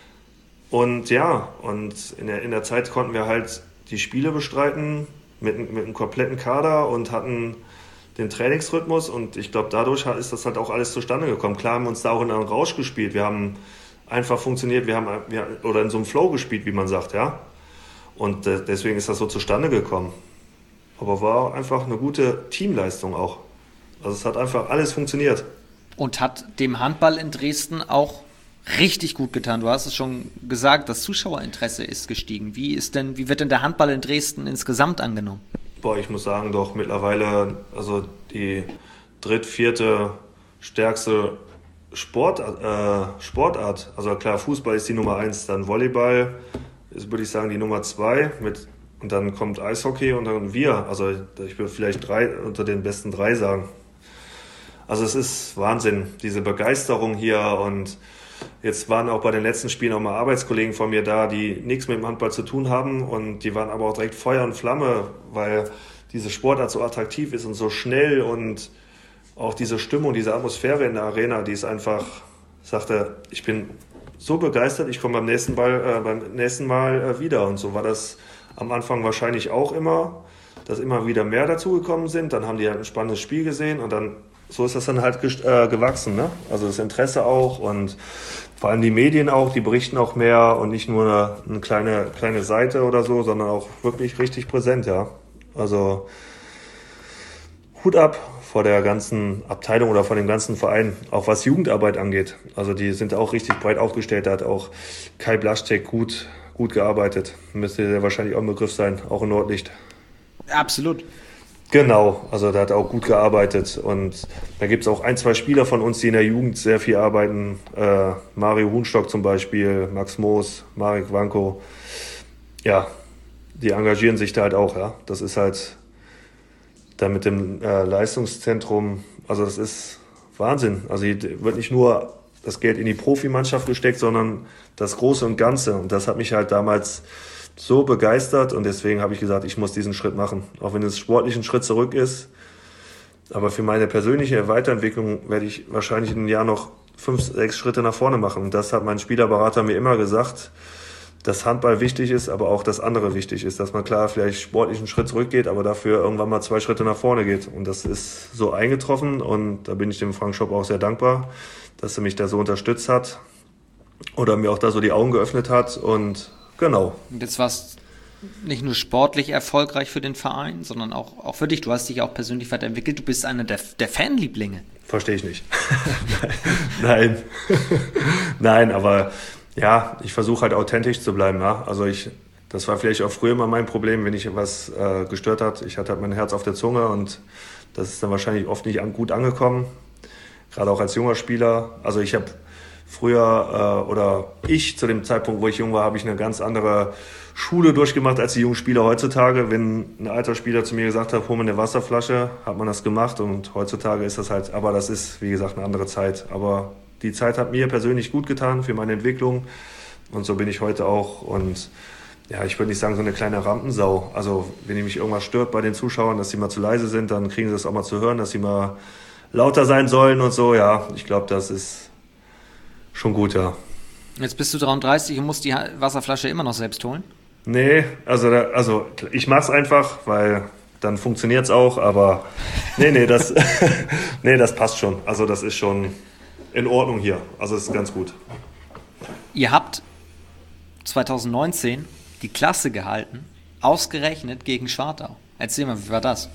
Und ja, und in der, in der Zeit konnten wir halt die Spiele bestreiten mit, mit einem kompletten Kader und hatten den Trainingsrhythmus. Und ich glaube, dadurch ist das halt auch alles zustande gekommen. Klar haben wir uns da auch in einen Rausch gespielt. Wir haben einfach funktioniert, wir haben wir, oder in so einem Flow gespielt, wie man sagt, ja. Und äh, deswegen ist das so zustande gekommen. Aber war einfach eine gute Teamleistung auch. Also es hat einfach alles funktioniert. Und hat dem Handball in Dresden auch richtig gut getan. Du hast es schon gesagt, das Zuschauerinteresse ist gestiegen. Wie ist denn, wie wird denn der Handball in Dresden insgesamt angenommen? Boah, ich muss sagen, doch mittlerweile, also die dritt-, vierte stärkste Sport, äh, Sportart. Also klar, Fußball ist die Nummer eins, dann Volleyball ist, würde ich sagen, die Nummer zwei mit. Und dann kommt Eishockey und dann wir. Also ich würde vielleicht drei unter den besten drei sagen. Also es ist Wahnsinn, diese Begeisterung hier. Und jetzt waren auch bei den letzten Spielen auch mal Arbeitskollegen von mir da, die nichts mit dem Handball zu tun haben. Und die waren aber auch direkt Feuer und Flamme, weil diese Sportart so attraktiv ist und so schnell. Und auch diese Stimmung, diese Atmosphäre in der Arena, die ist einfach, sagte, ich bin so begeistert, ich komme beim nächsten Mal, äh, beim nächsten Mal äh, wieder. Und so war das am Anfang wahrscheinlich auch immer, dass immer wieder mehr dazugekommen sind. Dann haben die halt ein spannendes Spiel gesehen und dann so ist das dann halt äh, gewachsen. Ne? Also das Interesse auch und vor allem die Medien auch, die berichten auch mehr und nicht nur eine, eine kleine, kleine Seite oder so, sondern auch wirklich richtig präsent. Ja. Also Hut ab vor der ganzen Abteilung oder vor dem ganzen Verein, auch was Jugendarbeit angeht. Also die sind auch richtig breit aufgestellt. Da hat auch Kai Blaschtek gut Gut gearbeitet. Müsste ja wahrscheinlich auch ein Begriff sein, auch in Nordlicht. Absolut. Genau, also da hat er auch gut gearbeitet. Und da gibt es auch ein, zwei Spieler von uns, die in der Jugend sehr viel arbeiten. Äh, Mario Huhnstock zum Beispiel, Max Moos, Marek Wanko. Ja, die engagieren sich da halt auch. Ja. Das ist halt da mit dem äh, Leistungszentrum, also das ist Wahnsinn. Also hier wird nicht nur das Geld in die Profimannschaft gesteckt, sondern das Große und Ganze. Und das hat mich halt damals so begeistert und deswegen habe ich gesagt, ich muss diesen Schritt machen. Auch wenn es sportlich ein Schritt zurück ist. Aber für meine persönliche Weiterentwicklung werde ich wahrscheinlich in einem Jahr noch fünf, sechs Schritte nach vorne machen. Und das hat mein Spielerberater mir immer gesagt, dass Handball wichtig ist, aber auch das andere wichtig ist, dass man klar vielleicht sportlich einen Schritt zurückgeht, aber dafür irgendwann mal zwei Schritte nach vorne geht. Und das ist so eingetroffen und da bin ich dem Frank Schopp auch sehr dankbar, dass er mich da so unterstützt hat oder mir auch da so die Augen geöffnet hat und genau. Und jetzt war's nicht nur sportlich erfolgreich für den Verein, sondern auch, auch für dich. Du hast dich auch persönlich weiterentwickelt. Du bist einer der, der Fanlieblinge. Verstehe ich nicht. Nein. Nein, aber ja, ich versuche halt authentisch zu bleiben. Ja? Also ich, das war vielleicht auch früher immer mein Problem, wenn ich was äh, gestört hat. Ich hatte halt mein Herz auf der Zunge und das ist dann wahrscheinlich oft nicht an, gut angekommen. Gerade auch als junger Spieler. Also ich habe früher äh, oder ich zu dem Zeitpunkt, wo ich jung war, habe ich eine ganz andere Schule durchgemacht als die jungen Spieler heutzutage. Wenn ein alter Spieler zu mir gesagt hat, hol mir eine Wasserflasche, hat man das gemacht und heutzutage ist das halt, aber das ist, wie gesagt, eine andere Zeit. Aber die Zeit hat mir persönlich gut getan für meine Entwicklung und so bin ich heute auch und ja, ich würde nicht sagen so eine kleine Rampensau. Also wenn mich irgendwas stört bei den Zuschauern, dass sie mal zu leise sind, dann kriegen sie das auch mal zu hören, dass sie mal lauter sein sollen und so. Ja, ich glaube, das ist schon gut, ja. Jetzt bist du dreiunddreißig und musst die Wasserflasche immer noch selbst holen? Nee, also, da, also ich mach's einfach, weil dann funktioniert's auch, aber nee, nee, das, nee, das passt schon. Also das ist schon in Ordnung hier. Also es ist ganz gut. Ihr habt zwanzig neunzehn die Klasse gehalten, ausgerechnet gegen Schwartau. Erzähl mal, wie war das?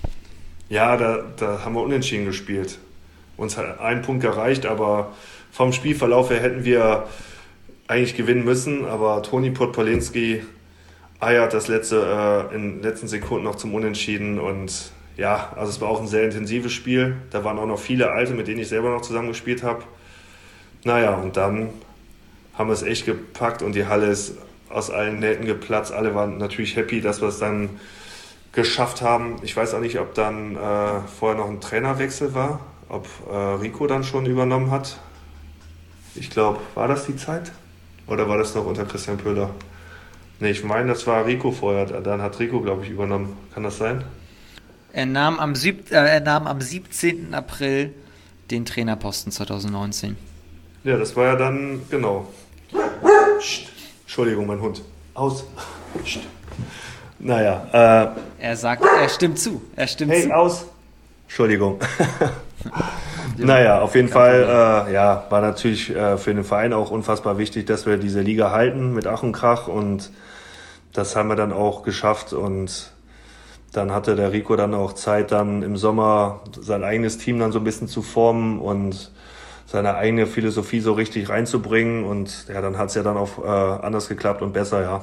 Ja, da, da haben wir unentschieden gespielt. Uns hat ein Punkt gereicht, aber vom Spielverlauf her hätten wir eigentlich gewinnen müssen, aber Toni Podpolinski eiert das letzte, äh, in den letzten Sekunden noch zum Unentschieden und ja, also es war auch ein sehr intensives Spiel. Da waren auch noch viele Alte, mit denen ich selber noch zusammen gespielt habe. Naja, und dann haben wir es echt gepackt und die Halle ist aus allen Nähten geplatzt. Alle waren natürlich happy, dass wir es dann geschafft haben. Ich weiß auch nicht, ob dann äh, vorher noch ein Trainerwechsel war, ob äh, Rico dann schon übernommen hat. Ich glaube, war das die Zeit? Oder war das noch unter Christian Pöhler? Nee, ich meine, das war Rico vorher. Dann hat Rico, glaube ich, übernommen. Kann das sein? Er nahm am, sieb- äh, er nahm am siebzehnten April den Trainerposten zwanzig neunzehn. Ja, das war ja dann, genau. Psst. Entschuldigung, mein Hund. Aus. Psst. Naja. Äh, er sagt, er stimmt zu. Er stimmt hey, zu. aus. Entschuldigung. Naja, auf jeden Fall, äh, ja, war natürlich äh, für den Verein auch unfassbar wichtig, dass wir diese Liga halten mit Ach und Krach und das haben wir dann auch geschafft und dann hatte der Rico dann auch Zeit, dann im Sommer sein eigenes Team dann so ein bisschen zu formen und seine eigene Philosophie so richtig reinzubringen und ja, dann hat es ja dann auch äh, anders geklappt und besser, ja.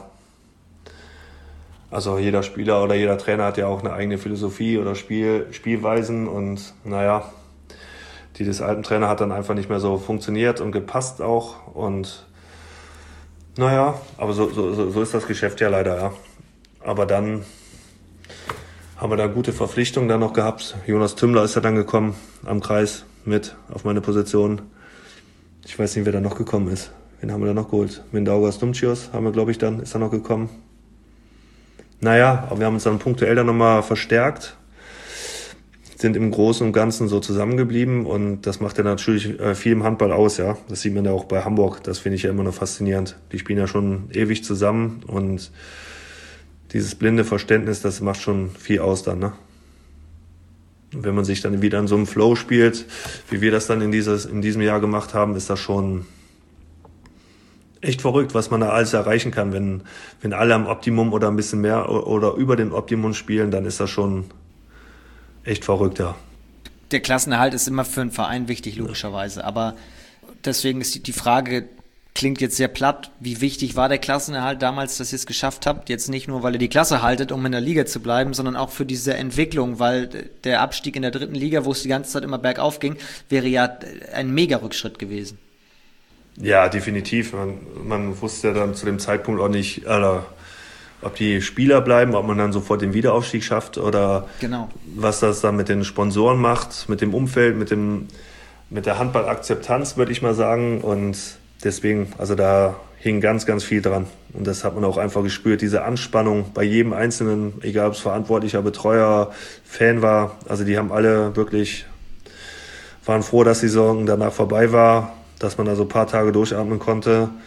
Also jeder Spieler oder jeder Trainer hat ja auch eine eigene Philosophie oder Spiel, Spielweisen und naja, die des alten Trainer hat dann einfach nicht mehr so funktioniert und gepasst auch und naja, aber so, so, so ist das Geschäft ja leider, ja. Aber dann haben wir da gute Verpflichtungen dann noch gehabt. Jonas Tümmler ist ja dann gekommen am Kreis mit auf meine Position. Ich weiß nicht, wer da noch gekommen ist. Wen haben wir da noch geholt? Mindaugas Dumcios haben wir, glaube ich, dann, ist da noch gekommen. Naja, aber wir haben uns dann punktuell dann nochmal verstärkt, sind im Großen und Ganzen so zusammengeblieben und das macht ja natürlich viel im Handball aus, ja. Das sieht man ja auch bei Hamburg, das finde ich ja immer noch faszinierend. Die spielen ja schon ewig zusammen und dieses blinde Verständnis, das macht schon viel aus dann, ne? Und wenn man sich dann wieder in so einem Flow spielt, wie wir das dann in dieses, in diesem Jahr gemacht haben, ist das schon echt verrückt, was man da alles erreichen kann. Wenn, wenn alle am Optimum oder ein bisschen mehr oder über den Optimum spielen, dann ist das schon echt verrückt, ja. Der Klassenerhalt ist immer für einen Verein wichtig, logischerweise. Aber deswegen ist die Frage, klingt jetzt sehr platt, wie wichtig war der Klassenerhalt damals, dass ihr es geschafft habt? Jetzt nicht nur, weil ihr die Klasse haltet, um in der Liga zu bleiben, sondern auch für diese Entwicklung, weil der Abstieg in der dritten Liga, wo es die ganze Zeit immer bergauf ging, wäre ja ein Mega-Rückschritt gewesen. Ja, definitiv. Man, man wusste ja dann zu dem Zeitpunkt auch nicht, Alter, ob die Spieler bleiben, ob man dann sofort den Wiederaufstieg schafft oder genau. Was das dann mit den Sponsoren macht, mit dem Umfeld, mit dem mit der Handballakzeptanz, würde ich mal sagen. Und deswegen, also da hing ganz, ganz viel dran. Und das hat man auch einfach gespürt, diese Anspannung bei jedem Einzelnen, egal ob es Verantwortlicher, Betreuer, Fan war. Also die haben alle wirklich, waren froh, dass die Saison danach vorbei war, dass man da so ein paar Tage durchatmen konnte.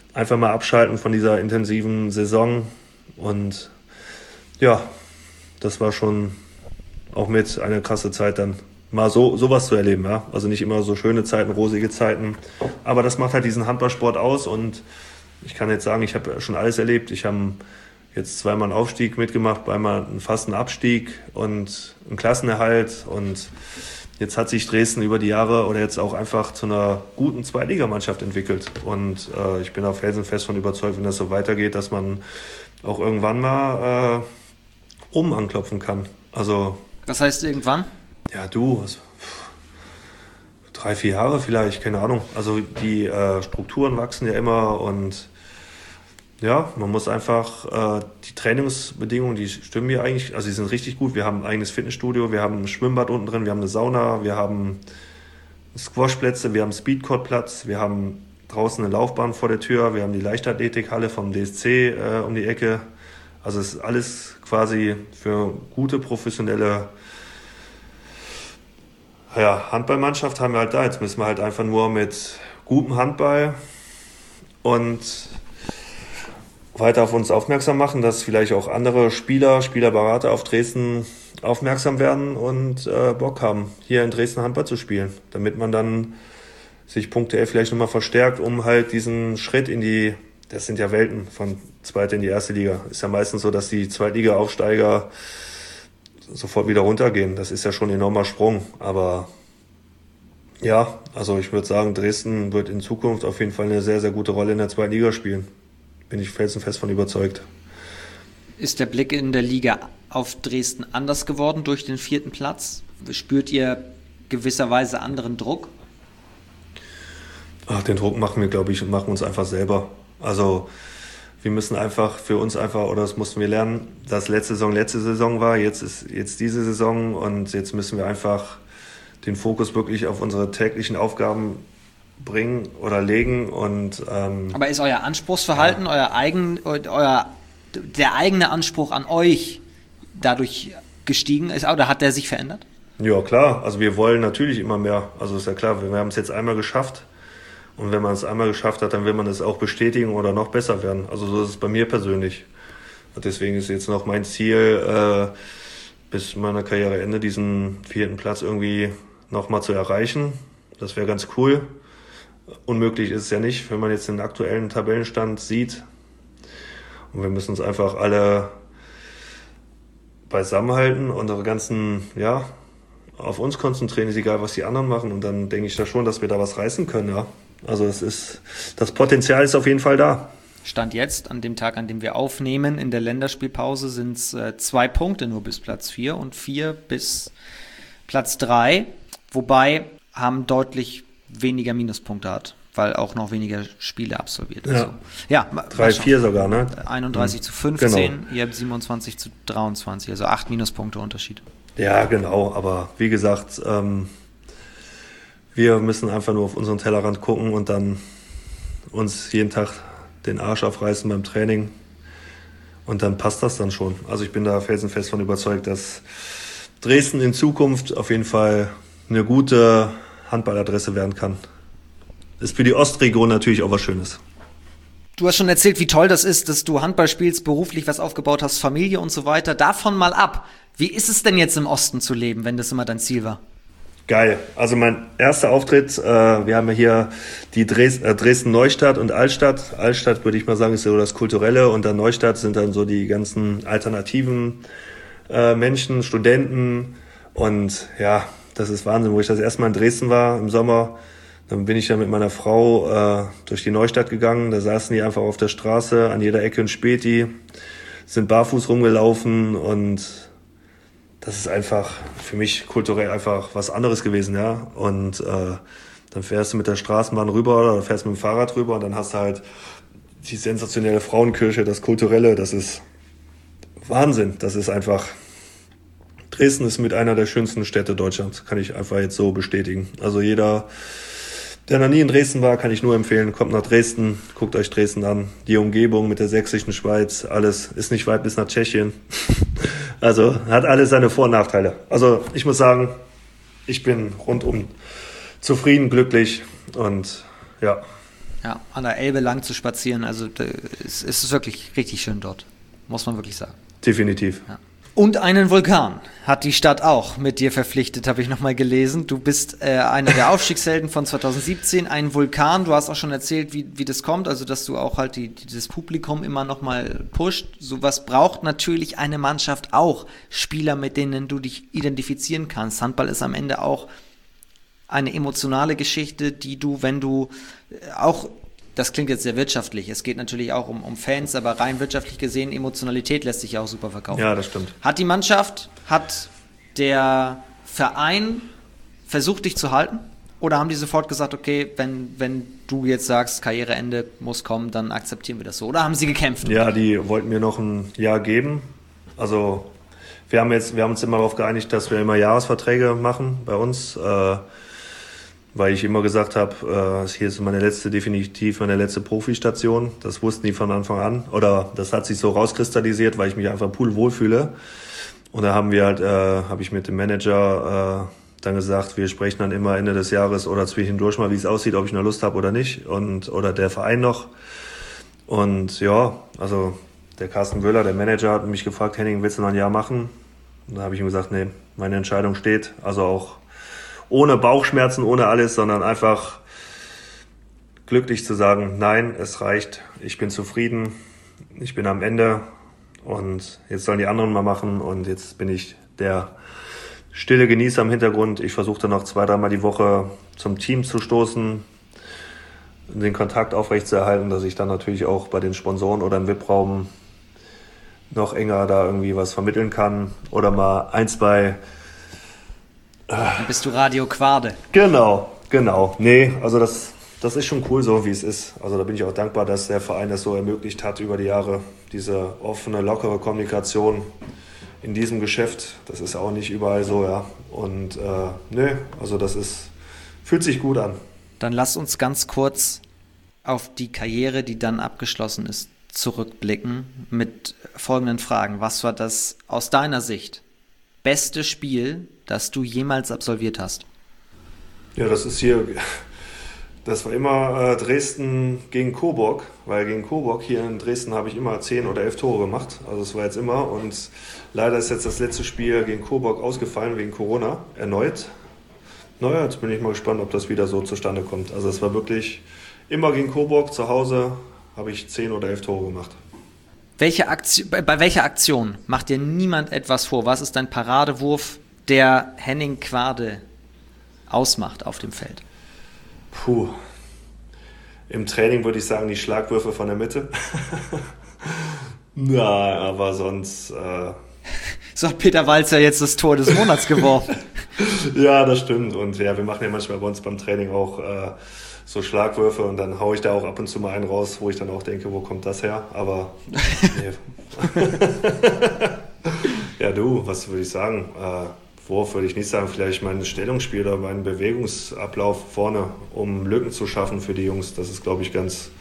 einfach mal abschalten von dieser intensiven Saison. Und ja, das war schon auch mit eine krasse Zeit dann, mal so sowas zu erleben. Ja? Also nicht immer so schöne Zeiten, rosige Zeiten, aber das macht halt diesen Handballsport aus. Und ich kann jetzt sagen, ich habe schon alles erlebt. Ich habe jetzt zweimal einen Aufstieg mitgemacht, zweimal fast einen Abstieg und einen Klassenerhalt. Und jetzt hat sich Dresden über die Jahre oder jetzt auch einfach zu einer guten Zweitligamannschaft entwickelt. Und äh, ich bin auch felsenfest von überzeugt, wenn das so weitergeht, dass man auch irgendwann mal äh, oben anklopfen kann. Also, was heißt irgendwann? Ja, du, also, drei, vier Jahre vielleicht, keine Ahnung. Also die äh, Strukturen wachsen ja immer und ja, man muss einfach, äh, die Trainingsbedingungen, die stimmen hier eigentlich, also die sind richtig gut. Wir haben ein eigenes Fitnessstudio, wir haben ein Schwimmbad unten drin, wir haben eine Sauna, wir haben Squashplätze, wir haben einen Speedcourt-Platz, wir haben draußen eine Laufbahn vor der Tür, wir haben die Leichtathletikhalle vom D S C äh, um die Ecke. Also es ist alles quasi für gute, professionelle ja, Handballmannschaft haben wir halt da. Jetzt müssen wir halt einfach nur mit gutem Handball und weiter auf uns aufmerksam machen, dass vielleicht auch andere Spieler, Spielerberater auf Dresden aufmerksam werden und äh, Bock haben, hier in Dresden Handball zu spielen, damit man dann sich punktuell vielleicht nochmal verstärkt, um halt diesen Schritt in die, das sind ja Welten von zweite in die erste Liga. Ist ja meistens so, dass die Zweitliga-Aufsteiger sofort wieder runtergehen. Das ist ja schon ein enormer Sprung. Aber ja, also ich würde sagen, Dresden wird in Zukunft auf jeden Fall eine sehr, sehr gute Rolle in der zweiten Liga spielen. Bin ich felsenfest von überzeugt. Ist der Blick in der Liga auf Dresden anders geworden durch den vierten Platz? Spürt ihr gewisserweise anderen Druck? Ach, den Druck machen wir, glaube ich, und machen uns einfach selber. Also wir müssen einfach für uns einfach, oder das mussten wir lernen, dass letzte Saison letzte Saison war, jetzt ist jetzt diese Saison und jetzt müssen wir einfach den Fokus wirklich auf unsere täglichen Aufgaben bringen oder legen. Und ähm, aber ist euer Anspruchsverhalten, ja. euer eigen, euer der eigene Anspruch an euch dadurch gestiegen ist, oder hat der sich verändert? Ja, klar. Also wir wollen natürlich immer mehr. Also ist ja klar, wir haben es jetzt einmal geschafft. Und wenn man es einmal geschafft hat, dann will man es auch bestätigen oder noch besser werden. Also so ist es bei mir persönlich. Und deswegen ist jetzt noch mein Ziel, äh, bis meiner Karriereende diesen vierten Platz irgendwie nochmal zu erreichen. Das wäre ganz cool. Unmöglich ist es ja nicht, wenn man jetzt den aktuellen Tabellenstand sieht. Und wir müssen uns einfach alle beisammenhalten, unsere ganzen, ja, auf uns konzentrieren, ist egal, was die anderen machen. Und dann denke ich da schon, dass wir da was reißen können, ja. Also es ist, das Potenzial ist auf jeden Fall da. Stand jetzt, an dem Tag, an dem wir aufnehmen, in der Länderspielpause, sind es äh, zwei Punkte nur bis Platz vier und vier bis Platz drei. Wobei haben deutlich weniger Minuspunkte hat, weil auch noch weniger Spiele absolviert. Ja, also, ja drei, vier sogar, ne? einunddreißig zu fünfzehn, genau. Ihr habt siebenundzwanzig zu dreiundzwanzig, also acht Minuspunkte Unterschied. Ja, genau, aber wie gesagt, ähm, wir müssen einfach nur auf unseren Tellerrand gucken und dann uns jeden Tag den Arsch aufreißen beim Training und dann passt das dann schon. Also ich bin da felsenfest von überzeugt, dass Dresden in Zukunft auf jeden Fall eine gute Handballadresse werden kann. Ist für die Ostregion natürlich auch was Schönes. Du hast schon erzählt, wie toll das ist, dass du Handball spielst, beruflich was aufgebaut hast, Familie und so weiter. Davon mal ab. Wie ist es denn jetzt im Osten zu leben, wenn das immer dein Ziel war? Geil. Also mein erster Auftritt, äh, wir haben ja hier die Dres- äh, Dresden-Neustadt und Altstadt. Altstadt, würde ich mal sagen, ist so das Kulturelle und dann Neustadt sind dann so die ganzen alternativen äh, Menschen, Studenten und ja, das ist Wahnsinn, wo ich das erste Mal in Dresden war im Sommer. Dann bin ich ja mit meiner Frau äh, durch die Neustadt gegangen. Da saßen die einfach auf der Straße, an jeder Ecke ein Späti, sind barfuß rumgelaufen und das ist einfach für mich kulturell einfach was anderes gewesen, ja. Und äh, dann fährst du mit der Straßenbahn rüber oder fährst mit dem Fahrrad rüber und dann hast du halt die sensationelle Frauenkirche, das Kulturelle, das ist Wahnsinn. Das ist einfach, Dresden ist mit einer der schönsten Städte Deutschlands, kann ich einfach jetzt so bestätigen. Also jeder, der noch nie in Dresden war, kann ich nur empfehlen, kommt nach Dresden, guckt euch Dresden an. Die Umgebung mit der sächsischen Schweiz, alles ist nicht weit bis nach Tschechien. Also hat alles seine Vor- und Nachteile. Also ich muss sagen, ich bin rundum zufrieden, glücklich und ja. Ja, an der Elbe lang zu spazieren, also es ist wirklich richtig schön dort, muss man wirklich sagen. Definitiv. Ja. Und einen Vulkan hat die Stadt auch mit dir verpflichtet, habe ich nochmal gelesen. Du bist äh, einer der Aufstiegshelden von zwanzig siebzehn, ein Vulkan. Du hast auch schon erzählt, wie, wie das kommt, also dass du auch halt die, die, das Publikum immer nochmal pusht. Sowas braucht natürlich eine Mannschaft auch. Spieler, mit denen du dich identifizieren kannst. Handball ist am Ende auch eine emotionale Geschichte, die du, wenn du auch... Das klingt jetzt sehr wirtschaftlich. Es geht natürlich auch um, um Fans, aber rein wirtschaftlich gesehen, Emotionalität lässt sich ja auch super verkaufen. Ja, das stimmt. Hat die Mannschaft, hat der Verein versucht, dich zu halten? Oder haben die sofort gesagt, okay, wenn, wenn du jetzt sagst, Karriereende muss kommen, dann akzeptieren wir das so? Oder haben sie gekämpft? Ja, die wollten mir noch ein Jahr geben. Also wir haben, jetzt, wir haben uns immer darauf geeinigt, dass wir immer Jahresverträge machen bei uns. Äh, weil ich immer gesagt habe, äh, hier ist meine letzte, definitiv meine letzte Profistation. Das wussten die von Anfang an. Oder das hat sich so rauskristallisiert, weil ich mich einfach pudelwohl fühle. Und da haben wir halt, äh, habe ich mit dem Manager äh, dann gesagt, wir sprechen dann immer Ende des Jahres oder zwischendurch mal, wie es aussieht, ob ich noch Lust habe oder nicht. Und oder der Verein noch. Und ja, also der Carsten Wöhler, der Manager, hat mich gefragt, Henning, willst du noch ein Jahr machen? Und da habe ich ihm gesagt, nee, meine Entscheidung steht. Also auch ohne Bauchschmerzen, ohne alles, sondern einfach glücklich zu sagen, nein, es reicht, ich bin zufrieden, ich bin am Ende und jetzt sollen die anderen mal machen und jetzt bin ich der stille Genießer im Hintergrund. Ich versuche dann noch zwei, dreimal die Woche zum Team zu stoßen, den Kontakt aufrechtzuerhalten, dass ich dann natürlich auch bei den Sponsoren oder im V I P-Raum noch enger da irgendwie was vermitteln kann oder mal ein, zwei... Dann bist du Radio Quade. Genau, genau. Nee, also das, das ist schon cool so, wie es ist. Also da bin ich auch dankbar, dass der Verein das so ermöglicht hat über die Jahre. Diese offene, lockere Kommunikation in diesem Geschäft, das ist auch nicht überall so, ja. Und äh, nee, also das ist, fühlt sich gut an. Dann lass uns ganz kurz auf die Karriere, die dann abgeschlossen ist, zurückblicken mit folgenden Fragen. Was war das aus deiner Sicht beste Spiel, das du jemals absolviert hast? Ja, das ist hier, das war immer äh, Dresden gegen Coburg, weil gegen Coburg hier in Dresden habe ich immer zehn oder elf Tore gemacht, also es war jetzt immer und leider ist jetzt das letzte Spiel gegen Coburg ausgefallen wegen Corona, erneut. Naja, jetzt bin ich mal gespannt, ob das wieder so zustande kommt. Also es war wirklich immer gegen Coburg zu Hause, habe ich zehn oder elf Tore gemacht. Welche Aktion, bei, bei welcher Aktion macht dir niemand etwas vor? Was ist dein Paradewurf, der Henning Quade ausmacht auf dem Feld? Puh. Im Training würde ich sagen, die Schlagwürfe von der Mitte. Nein, aber sonst... Äh So hat Peter Walzer jetzt das Tor des Monats geworfen. Ja, das stimmt. Und ja, wir machen ja manchmal bei uns beim Training auch äh, so Schlagwürfe und dann haue ich da auch ab und zu mal einen raus, wo ich dann auch denke, wo kommt das her? Aber nee. Ja, du, was würde ich sagen? Äh, Wurf würde ich nicht sagen, vielleicht mein Stellungsspiel oder mein Bewegungsablauf vorne, um Lücken zu schaffen für die Jungs. Das ist, glaube ich, ganz,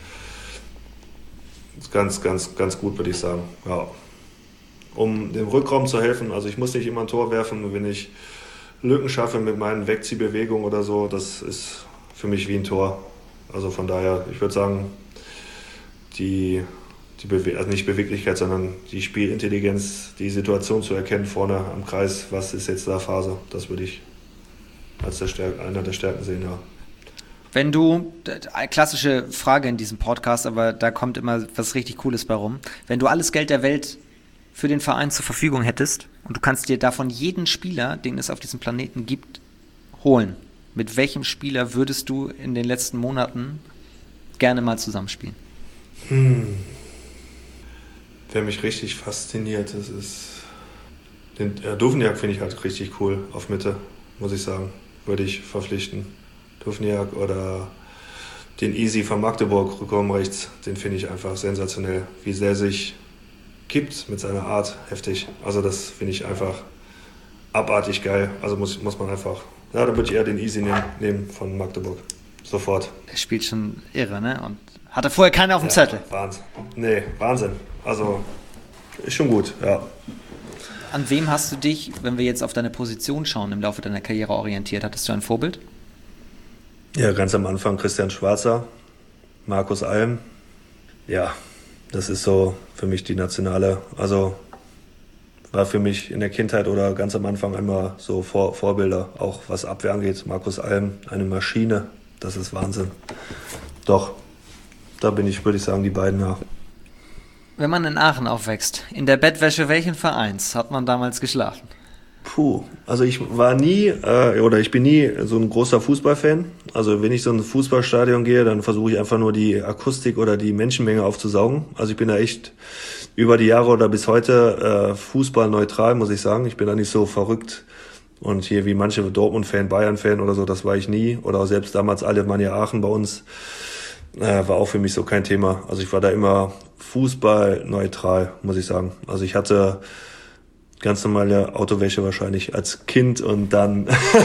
ganz, ganz, ganz gut, würde ich sagen. Ja. Um dem Rückraum zu helfen, also ich muss nicht immer ein Tor werfen, wenn ich Lücken schaffe mit meinen Wegziehbewegungen oder so, das ist für mich wie ein Tor. Also von daher, ich würde sagen, die, die Bewe- also nicht Beweglichkeit, sondern die Spielintelligenz, die Situation zu erkennen vorne am Kreis, was ist jetzt da Phase, das würde ich als der Stärk- einer der Stärken sehen, ja. Wenn du, eine klassische Frage in diesem Podcast, aber da kommt immer was richtig Cooles bei rum, wenn du alles Geld der Welt für den Verein zur Verfügung hättest und du kannst dir davon jeden Spieler, den es auf diesem Planeten gibt, holen, mit welchem Spieler würdest du in den letzten Monaten gerne mal zusammenspielen? Hm. Wer mich richtig fasziniert, das ist den äh, Duvniak finde ich halt richtig cool auf Mitte, muss ich sagen, würde ich verpflichten. Duvniak oder den Easy von Magdeburg, Rückraum rechts, den finde ich einfach sensationell, wie sehr sich kippt mit seiner Art, heftig. Also das finde ich einfach abartig geil. Also muss, muss man einfach, ja, da würde ich eher den Easy nehmen, nehmen von Magdeburg. Sofort. Er spielt schon irre, ne? Und hatte vorher keiner auf dem ja, Zettel. Wahnsinn. Nee, Wahnsinn. Also ist schon gut, ja. An wem hast du dich, wenn wir jetzt auf deine Position schauen, im Laufe deiner Karriere orientiert? Hattest du ein Vorbild? Ja, ganz am Anfang Christian Schwarzer. Markus Alm. Ja, das ist so für mich die nationale, also war für mich in der Kindheit oder ganz am Anfang immer so Vor- Vorbilder, auch was Abwehr angeht. Markus Alm, eine Maschine, das ist Wahnsinn. Doch, da bin ich, würde ich sagen, die beiden, ja. Wenn man in Aachen aufwächst, in der Bettwäsche welchen Vereins hat man damals geschlafen? Puh, also ich war nie, äh, oder ich bin nie so ein großer Fußballfan. Also wenn ich so in ein Fußballstadion gehe, dann versuche ich einfach nur die Akustik oder die Menschenmenge aufzusaugen. Also ich bin da echt über die Jahre oder bis heute äh, fußballneutral, muss ich sagen. Ich bin da nicht so verrückt und hier wie manche Dortmund-Fan, Bayern-Fan oder so, das war ich nie. Oder selbst damals Alemannia Aachen bei uns, äh, war auch für mich so kein Thema. Also ich war da immer fußballneutral, muss ich sagen. Also ich hatte ganz normale Autowäsche wahrscheinlich als Kind und dann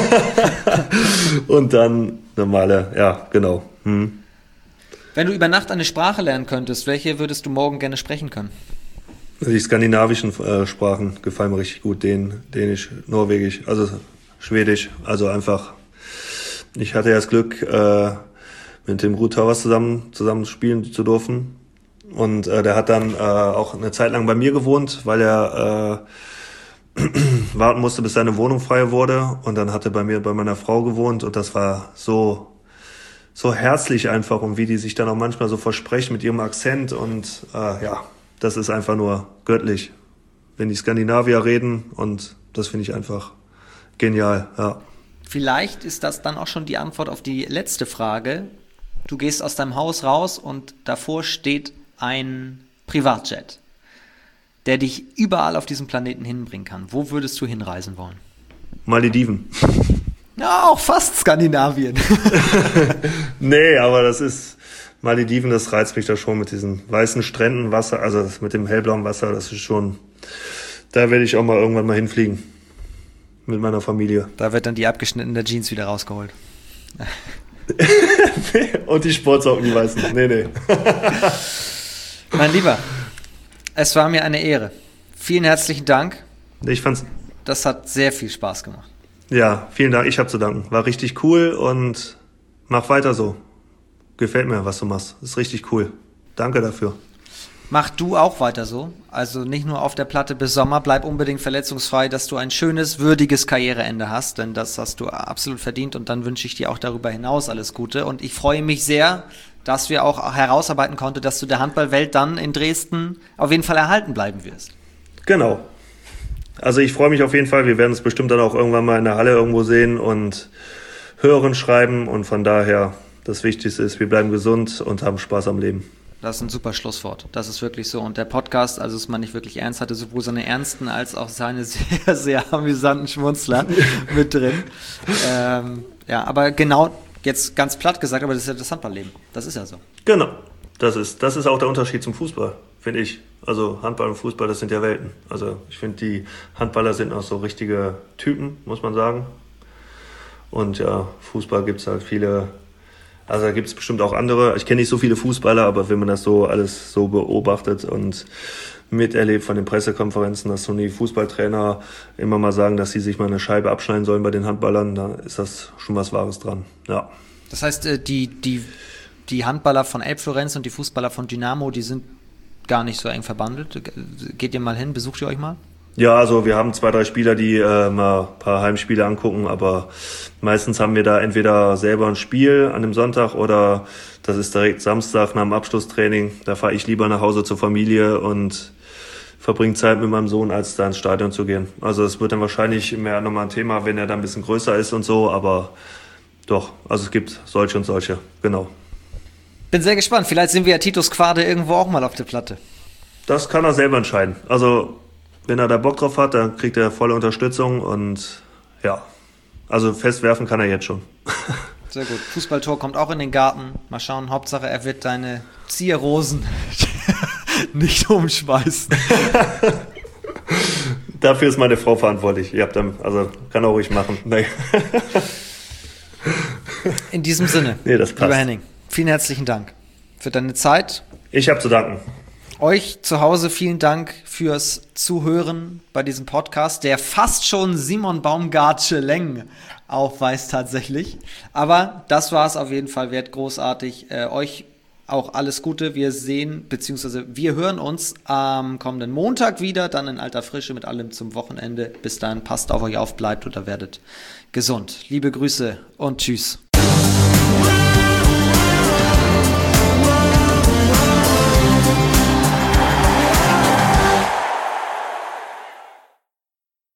und dann normale, ja, genau. Hm. Wenn du über Nacht eine Sprache lernen könntest, welche würdest du morgen gerne sprechen können? Die skandinavischen äh, Sprachen gefallen mir richtig gut, Dän, Dänisch, Norwegisch, also Schwedisch, also einfach. Ich hatte ja das Glück, äh, mit dem Ruud Towers zusammen, zusammen spielen zu dürfen. Und äh, der hat dann äh, auch eine Zeit lang bei mir gewohnt, weil er äh, warten musste, bis seine Wohnung frei wurde. Und dann hat er bei mir, bei meiner Frau gewohnt. Und das war so, so herzlich einfach. Und wie die sich dann auch manchmal so versprechen mit ihrem Akzent. Und äh, ja, das ist einfach nur göttlich, wenn die Skandinavier reden. Und das finde ich einfach genial, ja. Vielleicht ist das dann auch schon die Antwort auf die letzte Frage. Du gehst aus deinem Haus raus und davor steht ein Privatjet, der dich überall auf diesem Planeten hinbringen kann. Wo würdest du hinreisen wollen? Malediven. Ja, auch fast Skandinavien. Nee, aber das ist, Malediven, das reizt mich da schon mit diesen weißen Stränden, Wasser, also das mit dem hellblauen Wasser, das ist schon, da werde ich auch mal irgendwann mal hinfliegen. Mit meiner Familie. Da wird dann die abgeschnittene Jeans wieder rausgeholt. Und die Sportsocken, die weißen. Nee, nee. Mein Lieber, es war mir eine Ehre. Vielen herzlichen Dank. Ich fand's. Das hat sehr viel Spaß gemacht. Ja, vielen Dank. Ich habe zu danken. War richtig cool und mach weiter so. Gefällt mir, was du machst. Ist richtig cool. Danke dafür. Mach du auch weiter so. Also nicht nur auf der Platte bis Sommer. Bleib unbedingt verletzungsfrei, dass du ein schönes, würdiges Karriereende hast. Denn das hast du absolut verdient. Und dann wünsche ich dir auch darüber hinaus alles Gute. Und ich freue mich sehr, dass wir auch herausarbeiten konnten, dass du der Handballwelt dann in Dresden auf jeden Fall erhalten bleiben wirst. Genau. Also ich freue mich auf jeden Fall. Wir werden es bestimmt dann auch irgendwann mal in der Halle irgendwo sehen und hören, schreiben. Und von daher, das Wichtigste ist, wir bleiben gesund und haben Spaß am Leben. Das ist ein super Schlusswort. Das ist wirklich so. Und der Podcast, also es man nicht wirklich ernst, hatte sowohl seine ernsten als auch seine sehr, sehr amüsanten Schmunzler mit drin. Ähm, ja, aber genau, jetzt ganz platt gesagt, aber das ist ja das Handballleben. Das ist ja so. Genau. Das ist, das ist auch der Unterschied zum Fußball, finde ich. Also Handball und Fußball, das sind ja Welten. Also ich finde, die Handballer sind auch so richtige Typen, muss man sagen. Und ja, Fußball gibt es halt viele. Also da gibt es bestimmt auch andere. Ich kenne nicht so viele Fußballer, aber wenn man das so alles so beobachtet und miterlebt von den Pressekonferenzen, dass so die Fußballtrainer immer mal sagen, dass sie sich mal eine Scheibe abschneiden sollen bei den Handballern, da ist das schon was Wahres dran. Ja. Das heißt, die, die, die Handballer von Elbflorenz und die Fußballer von Dynamo, die sind gar nicht so eng verbandelt. Geht ihr mal hin, besucht ihr euch mal? Ja, also wir haben zwei, drei Spieler, die äh, mal ein paar Heimspiele angucken, aber meistens haben wir da entweder selber ein Spiel an dem Sonntag oder das ist direkt Samstag nach dem Abschlusstraining. Da fahre ich lieber nach Hause zur Familie und verbringe Zeit mit meinem Sohn, als da ins Stadion zu gehen. Also es wird dann wahrscheinlich mehr nochmal ein Thema, wenn er dann ein bisschen größer ist und so, aber doch, also es gibt solche und solche, genau. Bin sehr gespannt, vielleicht sind wir ja Titus Quade irgendwo auch mal auf der Platte. Das kann er selber entscheiden. Also wenn er da Bock drauf hat, dann kriegt er volle Unterstützung und ja, also festwerfen kann er jetzt schon. Sehr gut. Fußballtor kommt auch in den Garten. Mal schauen, Hauptsache er wird deine Zierrosen nicht umschmeißen. Dafür ist meine Frau verantwortlich. Ihr habt dann, also kann er ruhig machen. Nee. In diesem Sinne, nee, das passt. Lieber Henning, vielen herzlichen Dank für deine Zeit. Ich habe zu danken. Euch zu Hause vielen Dank fürs Zuhören bei diesem Podcast, der fast schon Simon Baumgartsche Längen aufweist tatsächlich. Aber das war es auf jeden Fall wert, großartig. Äh, euch auch alles Gute. Wir sehen, beziehungsweise wir hören uns am kommenden Montag wieder, dann in alter Frische mit allem zum Wochenende. Bis dahin, passt auf euch auf, bleibt oder werdet gesund. Liebe Grüße und tschüss.